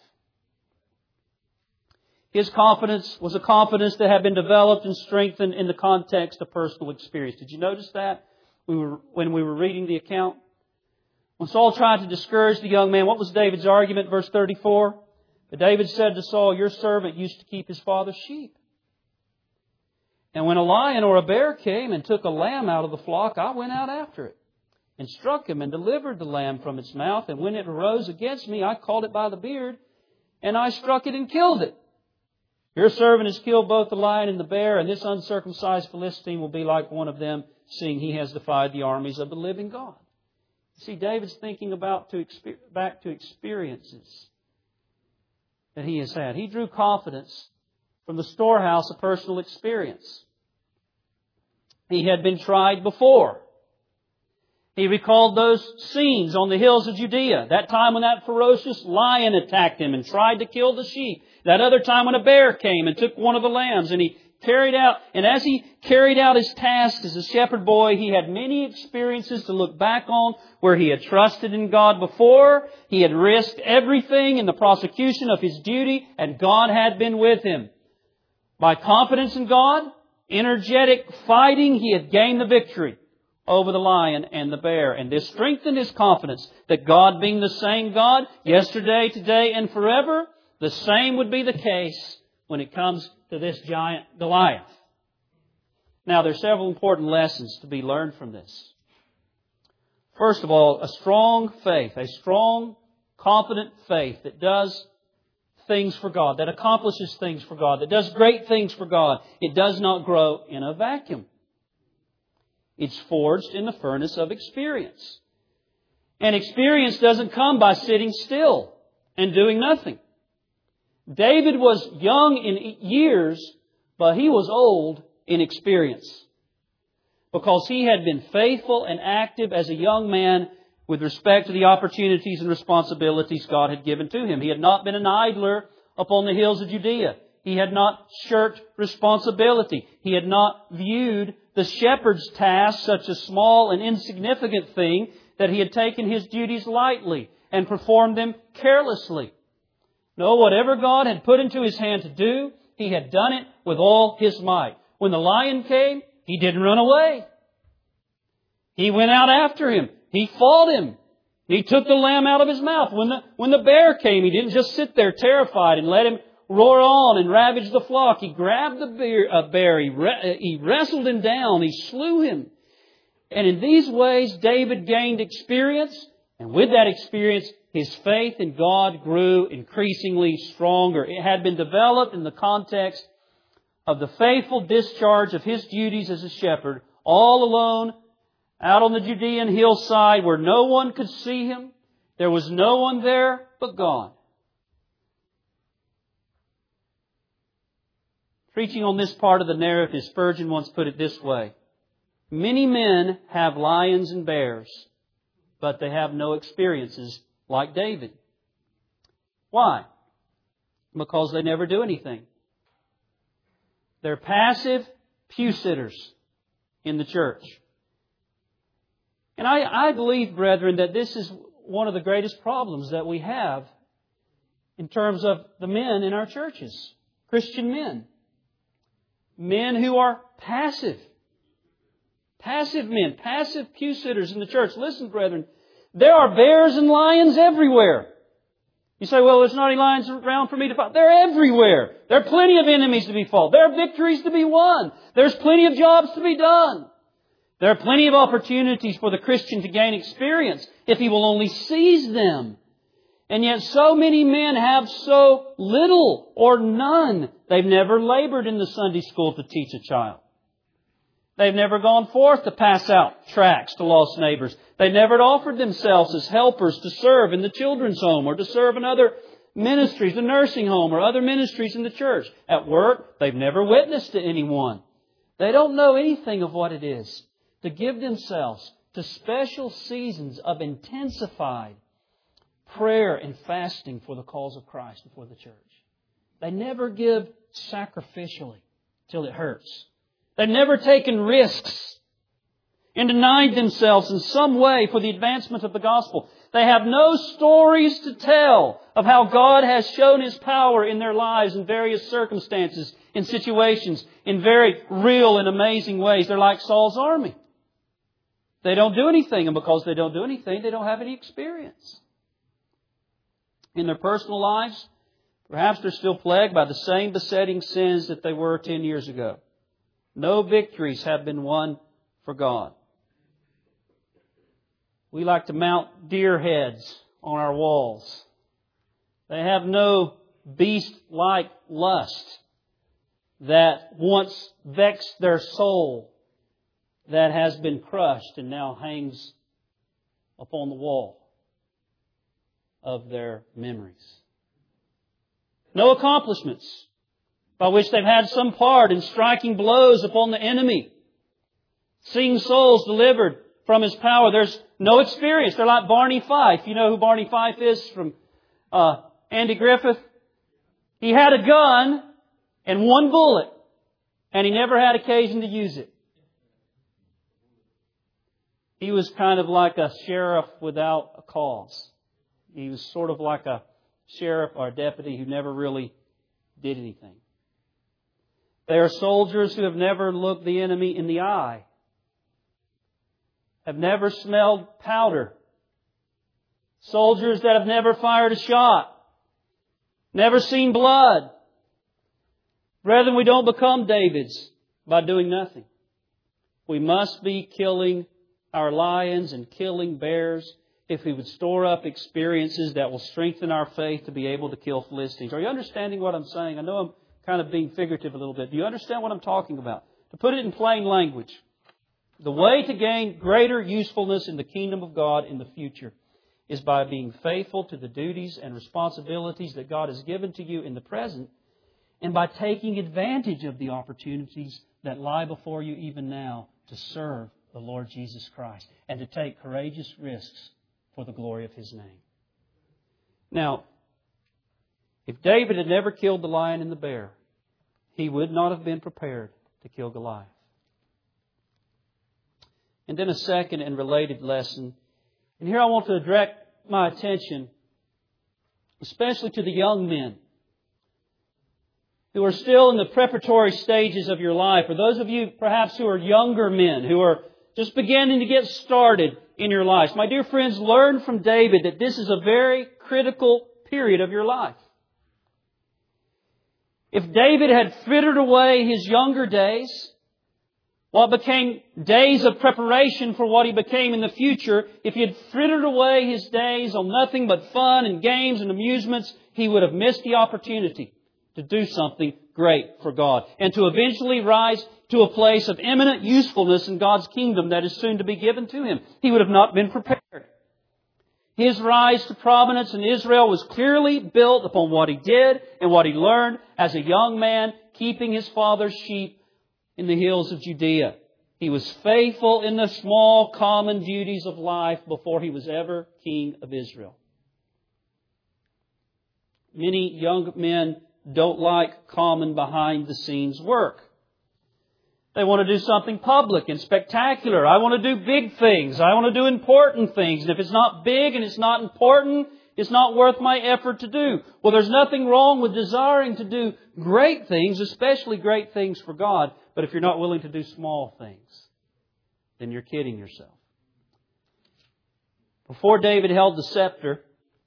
His confidence was a confidence that had been developed and strengthened in the context of personal experience. Did you notice that when we were reading the account? When Saul tried to discourage the young man, what was David's argument? Verse 34. But David said to Saul, your servant used to keep his father's sheep. And when a lion or a bear came and took a lamb out of the flock, I went out after it and struck him and delivered the lamb from its mouth. And when it arose against me, I caught it by the beard and I struck it and killed it. Your servant has killed both the lion and the bear, and this uncircumcised Philistine will be like one of them, seeing he has defied the armies of the living God. See, David's thinking back to experiences that he has had. He drew confidence from the storehouse of personal experience. He had been tried before. He recalled those scenes on the hills of Judea. That time when that ferocious lion attacked him and tried to kill the sheep. That other time when a bear came and took one of the lambs and as he carried out his task as a shepherd boy, he had many experiences to look back on where he had trusted in God before. He had risked everything in the prosecution of his duty, and God had been with him. By confidence in God, energetic fighting, he had gained the victory over the lion and the bear. And this strengthened his confidence that God being the same God, yesterday, today, and forever, the same would be the case when it comes to this giant Goliath. Now, there are several important lessons to be learned from this. First of all, a strong faith, a strong, confident faith that does things for God, that accomplishes things for God, that does great things for God. It does not grow in a vacuum. It's forged in the furnace of experience. And experience doesn't come by sitting still and doing nothing. David was young in years, but he was old in experience, because he had been faithful and active as a young man with respect to the opportunities and responsibilities God had given to him. He had not been an idler upon the hills of Judea. He had not shirked responsibility. He had not viewed the shepherd's task such a small and insignificant thing that he had taken his duties lightly and performed them carelessly. No, whatever God had put into his hand to do, he had done it with all his might. When the lion came, he didn't run away. He went out after him. He fought him. He took the lamb out of his mouth. When the bear came, he didn't just sit there terrified and let him roar on and ravage the flock. He grabbed the bear. He wrestled him down. He slew him. And in these ways, David gained experience. And with that experience, his faith in God grew increasingly stronger. It had been developed in the context of the faithful discharge of his duties as a shepherd, all alone, out on the Judean hillside where no one could see him. There was no one there but God. Preaching on this part of the narrative, Spurgeon once put it this way: many men have lions and bears, but they have no experiences like David. Why? Because they never do anything. They're passive pew sitters in the church. And I believe, brethren, that this is one of the greatest problems that we have in terms of the men in our churches. Christian men. Men who are passive. Passive men. Passive pew sitters in the church. Listen, brethren, there are bears and lions everywhere. You say, well, there's not any lions around for me to fight. They're everywhere. There are plenty of enemies to be fought. There are victories to be won. There's plenty of jobs to be done. There are plenty of opportunities for the Christian to gain experience if he will only seize them. And yet so many men have so little or none. They've never labored in the Sunday school to teach a child. They've never gone forth to pass out tracts to lost neighbors. They've never offered themselves as helpers to serve in the children's home or to serve in other ministries, the nursing home or other ministries in the church. At work, they've never witnessed to anyone. They don't know anything of what it is to give themselves to special seasons of intensified prayer and fasting for the cause of Christ and for the church. They never give sacrificially till it hurts. They've never taken risks and denied themselves in some way for the advancement of the gospel. They have no stories to tell of how God has shown His power in their lives in various circumstances, in situations, in very real and amazing ways. They're like Saul's army. They don't do anything, and because they don't do anything, they don't have any experience. In their personal lives, perhaps they're still plagued by the same besetting sins that they were 10 years ago. No victories have been won for God. We like to mount deer heads on our walls. They have no beast-like lust that once vexed their soul, that has been crushed and now hangs upon the wall of their memories. No accomplishments by which they've had some part in striking blows upon the enemy, seeing souls delivered from his power. There's no experience. They're like Barney Fife. You know who Barney Fife is from Andy Griffith? He had a gun and one bullet, and he never had occasion to use it. He was kind of like a sheriff without a cause. He was sort of like a sheriff or a deputy who never really did anything. They are soldiers who have never looked the enemy in the eye, have never smelled powder, soldiers that have never fired a shot, never seen blood. Brethren, we don't become Davids by doing nothing. We must be killing our lions and killing bears if we would store up experiences that will strengthen our faith to be able to kill Philistines. Are you understanding what I'm saying? I know I'm kind of being figurative a little bit. Do you understand what I'm talking about? To put it in plain language, the way to gain greater usefulness in the kingdom of God in the future is by being faithful to the duties and responsibilities that God has given to you in the present, and by taking advantage of the opportunities that lie before you even now to serve the Lord Jesus Christ and to take courageous risks for the glory of His name. Now, if David had never killed the lion and the bear, he would not have been prepared to kill Goliath. And then a second and related lesson. And here I want to direct my attention, especially to the young men who are still in the preparatory stages of your life, or those of you perhaps who are younger men, who are just beginning to get started in your lives. My dear friends, learn from David that this is a very critical period of your life. If David had frittered away his younger days, what became days of preparation for what he became in the future, if he had frittered away his days on nothing but fun and games and amusements, he would have missed the opportunity to do something great for God and to eventually rise to a place of eminent usefulness in God's kingdom that is soon to be given to him. He would have not been prepared. His rise to prominence in Israel was clearly built upon what he did and what he learned as a young man keeping his father's sheep in the hills of Judea. He was faithful in the small common duties of life before he was ever king of Israel. many young men don't like common behind-the-scenes work. They want to do something public and spectacular. I want to do big things. I want to do important things. And if it's not big and it's not important, it's not worth my effort to do. Well, there's nothing wrong with desiring to do great things, especially great things for God. But if you're not willing to do small things, then you're kidding yourself. Before David held the scepter,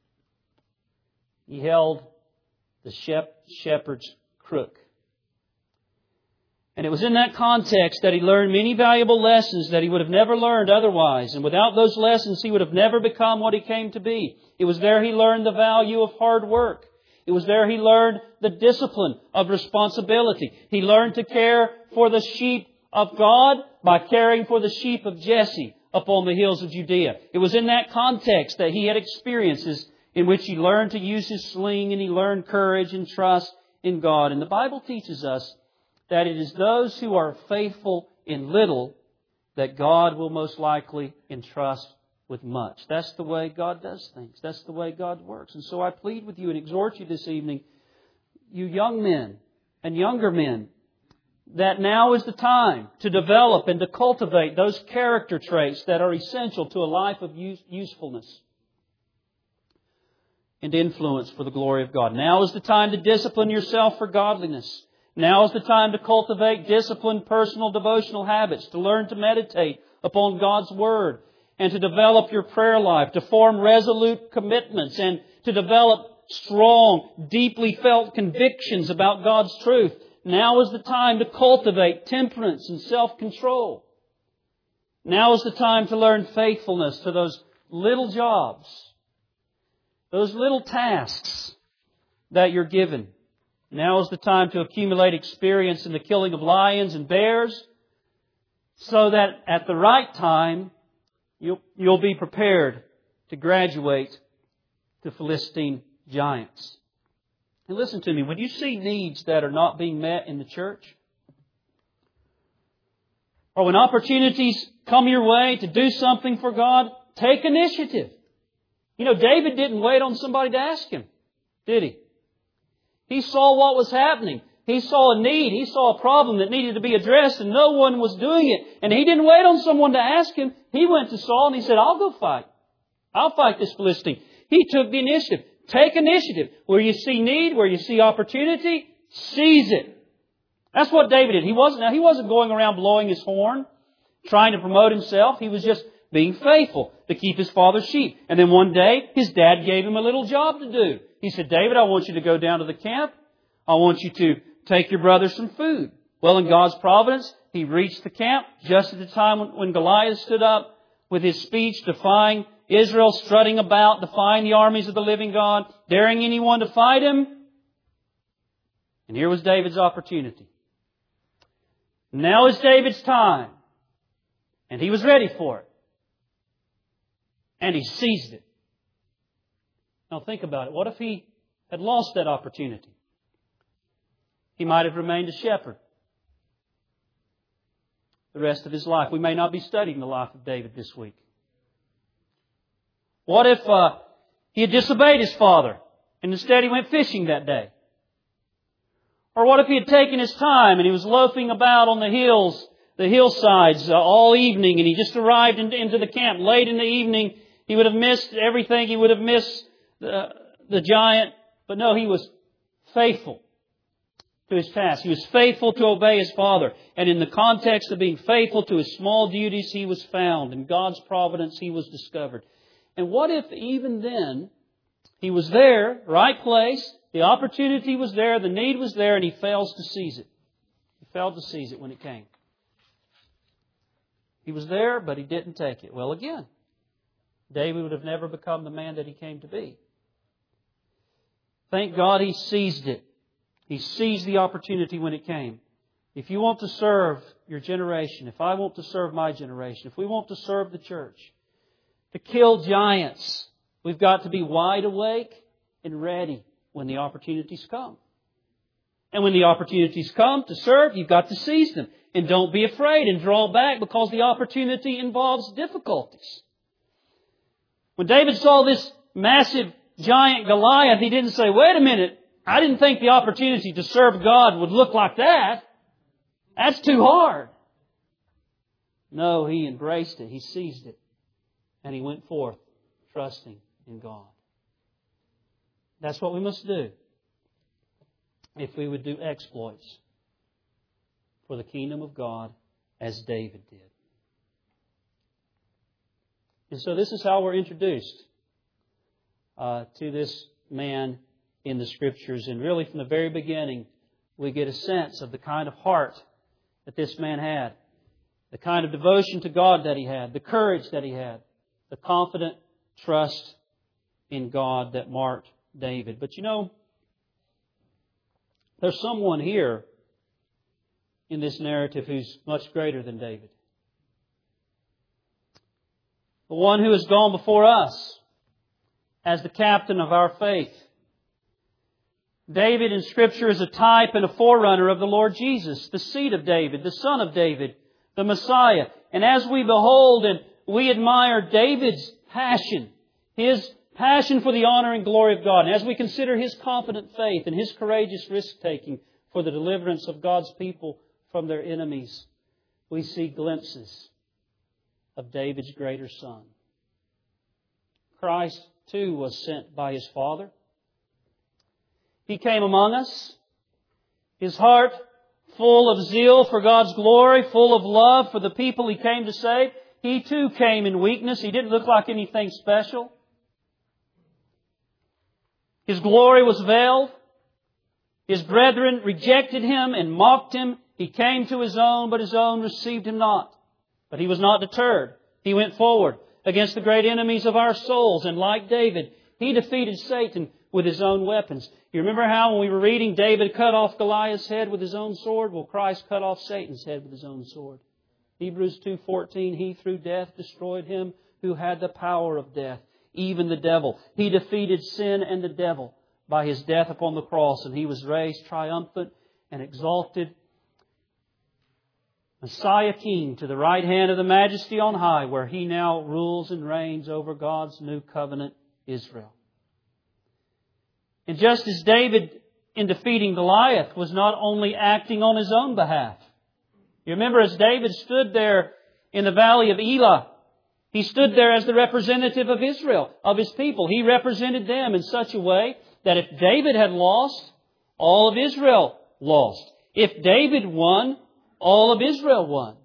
he held the shepherd's crook. And it was in that context that he learned many valuable lessons that he would have never learned otherwise. And without those lessons, he would have never become what he came to be. It was there he learned the value of hard work. It was there he learned the discipline of responsibility. He learned to care for the sheep of God by caring for the sheep of Jesse upon the hills of Judea. It was in that context that he had experiences in which he learned to use his sling and he learned courage and trust in God. And the Bible teaches us that it is those who are faithful in little that God will most likely entrust with much. That's the way God does things. That's the way God works. And so I plead with you and exhort you this evening, you young men and younger men, that now is the time to develop and to cultivate those character traits that are essential to a life of usefulness and influence for the glory of God. Now is the time to discipline yourself for godliness. Now is the time to cultivate disciplined personal devotional habits, to learn to meditate upon God's Word, and to develop your prayer life, to form resolute commitments, and to develop strong, deeply felt convictions about God's truth. Now is the time to cultivate temperance and self-control. Now is the time to learn faithfulness to those little jobs, those little tasks that you're given. Now is the time to accumulate experience in the killing of lions and bears, so that at the right time you'll be prepared to graduate to Philistine giants. And listen to me, when you see needs that are not being met in the church, or when opportunities come your way to do something for God, take initiative. You know, David didn't wait on somebody to ask him, did he? He saw what was happening. He saw a need. He saw a problem that needed to be addressed, and no one was doing it. And he didn't wait on someone to ask him. He went to Saul and he said, I'll go fight. I'll fight this Philistine. He took the initiative. Take initiative. Where you see need, where you see opportunity, seize it. That's what David did. He wasn't going around blowing his horn, trying to promote himself. He was just being faithful to keep his father's sheep. And then one day, his dad gave him a little job to do. He said, David, I want you to go down to the camp. I want you to take your brother some food. Well, in God's providence, he reached the camp just at the time when Goliath stood up with his speech defying Israel, strutting about, defying the armies of the living God, daring anyone to fight him. And here was David's opportunity. Now is David's time. And he was ready for it. And he seized it. Now think about it. What if he had lost that opportunity? He might have remained a shepherd the rest of his life. We may not be studying the life of David this week. What if he had disobeyed his father and instead he went fishing that day? Or what if he had taken his time and he was loafing about on the hillsides all evening, and he just arrived into the camp late in the evening? He would have missed everything. He would have missed the giant. But no, he was faithful to his task. He was faithful to obey his father. And in the context of being faithful to his small duties, he was found. In God's providence, he was discovered. And what if even then he was there, right place, the opportunity was there, the need was there, and he fails to seize it? He failed to seize it when it came. He was there, but he didn't take it. Well, again, David would have never become the man that he came to be. Thank God he seized it. He seized the opportunity when it came. If you want to serve your generation, if I want to serve my generation, if we want to serve the church, to kill giants, we've got to be wide awake and ready when the opportunities come. And when the opportunities come to serve, you've got to seize them. And don't be afraid and draw back, because the opportunity involves difficulties. When David saw this massive giant Goliath, he didn't say, wait a minute, I didn't think the opportunity to serve God would look like that. That's too hard. No, he embraced it. He seized it. And he went forth trusting in God. That's what we must do if we would do exploits for the kingdom of God as David did. And so this is how we're introduced to this man in the Scriptures. And really from the very beginning, we get a sense of the kind of heart that this man had, the kind of devotion to God that he had, the courage that he had, the confident trust in God that marked David. But you know, there's someone here in this narrative who's much greater than David. The one who has gone before us as the captain of our faith. David in Scripture is a type and a forerunner of the Lord Jesus, the seed of David, the son of David, the Messiah. And as we behold and we admire David's passion, his passion for the honor and glory of God, and as we consider his confident faith and his courageous risk-taking for the deliverance of God's people from their enemies, we see glimpses of David's greater son. Christ, too, was sent by His Father. He came among us, His heart full of zeal for God's glory, full of love for the people He came to save. He too came in weakness. He didn't look like anything special. His glory was veiled. His brethren rejected Him and mocked Him. He came to His own, but His own received Him not. But He was not deterred. He went forward against the great enemies of our souls. And like David, He defeated Satan with His own weapons. You remember how when we were reading, David cut off Goliath's head with his own sword? Well, Christ cut off Satan's head with His own sword. Hebrews 2:14, He through death destroyed him who had the power of death, even the devil. He defeated sin and the devil by His death upon the cross, and He was raised triumphant and exalted Messiah King to the right hand of the Majesty on high, where He now rules and reigns over God's new covenant, Israel. And just as David, in defeating Goliath, was not only acting on his own behalf. You remember as David stood there in the valley of Elah, he stood there as the representative of Israel, of his people. He represented them in such a way that if David had lost, all of Israel lost. If David won, all of Israel won.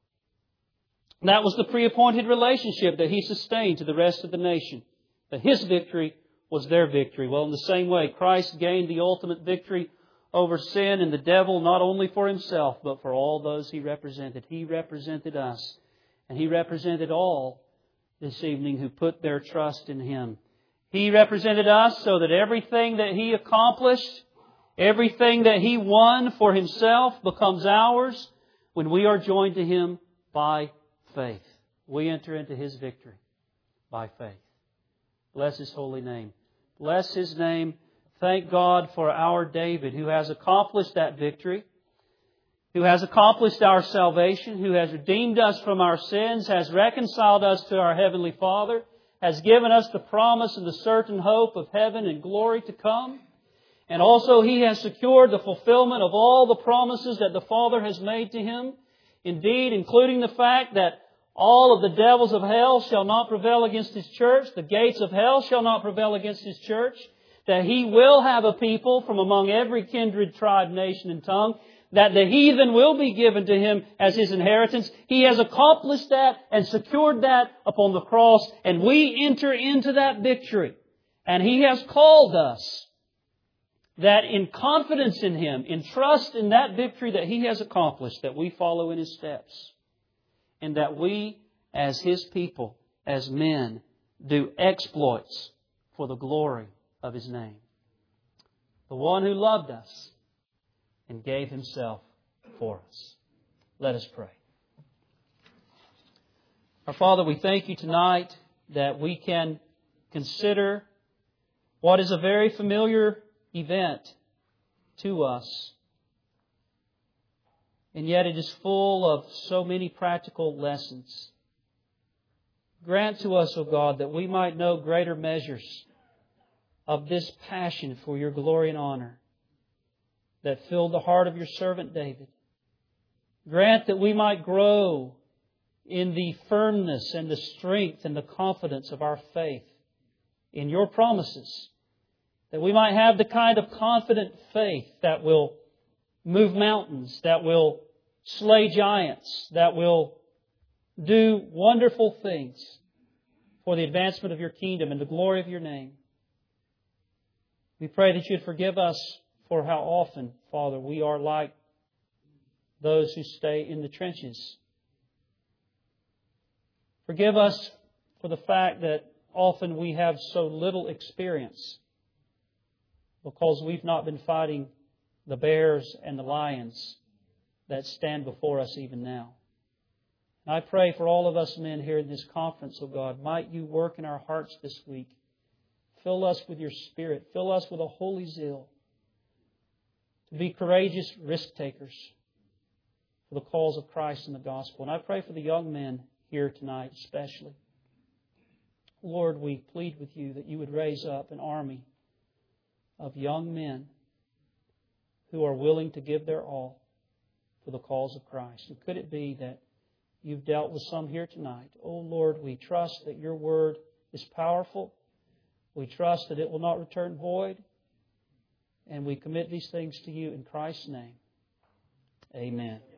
That was the pre-appointed relationship that He sustained to the rest of the nation. That His victory was their victory. Well, in the same way, Christ gained the ultimate victory over sin and the devil, not only for Himself, but for all those He represented. He represented us. And He represented all this evening who put their trust in Him. He represented us so that everything that He accomplished, everything that He won for Himself becomes ours when we are joined to Him by faith. We enter into His victory by faith. Bless His holy name. Bless His name. Thank God for our David, who has accomplished that victory, who has accomplished our salvation, who has redeemed us from our sins, has reconciled us to our Heavenly Father, has given us the promise and the certain hope of heaven and glory to come. And also He has secured the fulfillment of all the promises that the Father has made to Him. Indeed, including the fact that all of the devils of hell shall not prevail against His church. The gates of hell shall not prevail against His church. That He will have a people from among every kindred, tribe, nation, and tongue. That the heathen will be given to Him as His inheritance. He has accomplished that and secured that upon the cross. And we enter into that victory. And He has called us that in confidence in Him, in trust in that victory that He has accomplished, that we follow in His steps. And that we, as His people, as men, do exploits for the glory of His name. The one who loved us and gave Himself for us. Let us pray. Our Father, we thank You tonight that we can consider what is a very familiar event to us. And yet it is full of so many practical lessons. Grant to us, O God, that we might know greater measures of this passion for your glory and honor that filled the heart of your servant David. Grant that we might grow in the firmness and the strength and the confidence of our faith in your promises. That we might have the kind of confident faith that will move mountains, that will slay giants, that will do wonderful things for the advancement of your kingdom and the glory of your name. We pray that you'd forgive us for how often, Father, we are like those who stay in the trenches. Forgive us for the fact that often we have so little experience because we've not been fighting the bears and the lions that stand before us even now. And I pray for all of us men here in this conference, oh God, might you work in our hearts this week. Fill us with your Spirit. Fill us with a holy zeal to be courageous risk takers for the cause of Christ and the gospel. And I pray for the young men here tonight especially. Lord, we plead with you that you would raise up an army of young men who are willing to give their all for the cause of Christ. And could it be that you've dealt with some here tonight? Oh Lord, we trust that your word is powerful. We trust that it will not return void. And we commit these things to you in Christ's name. Amen.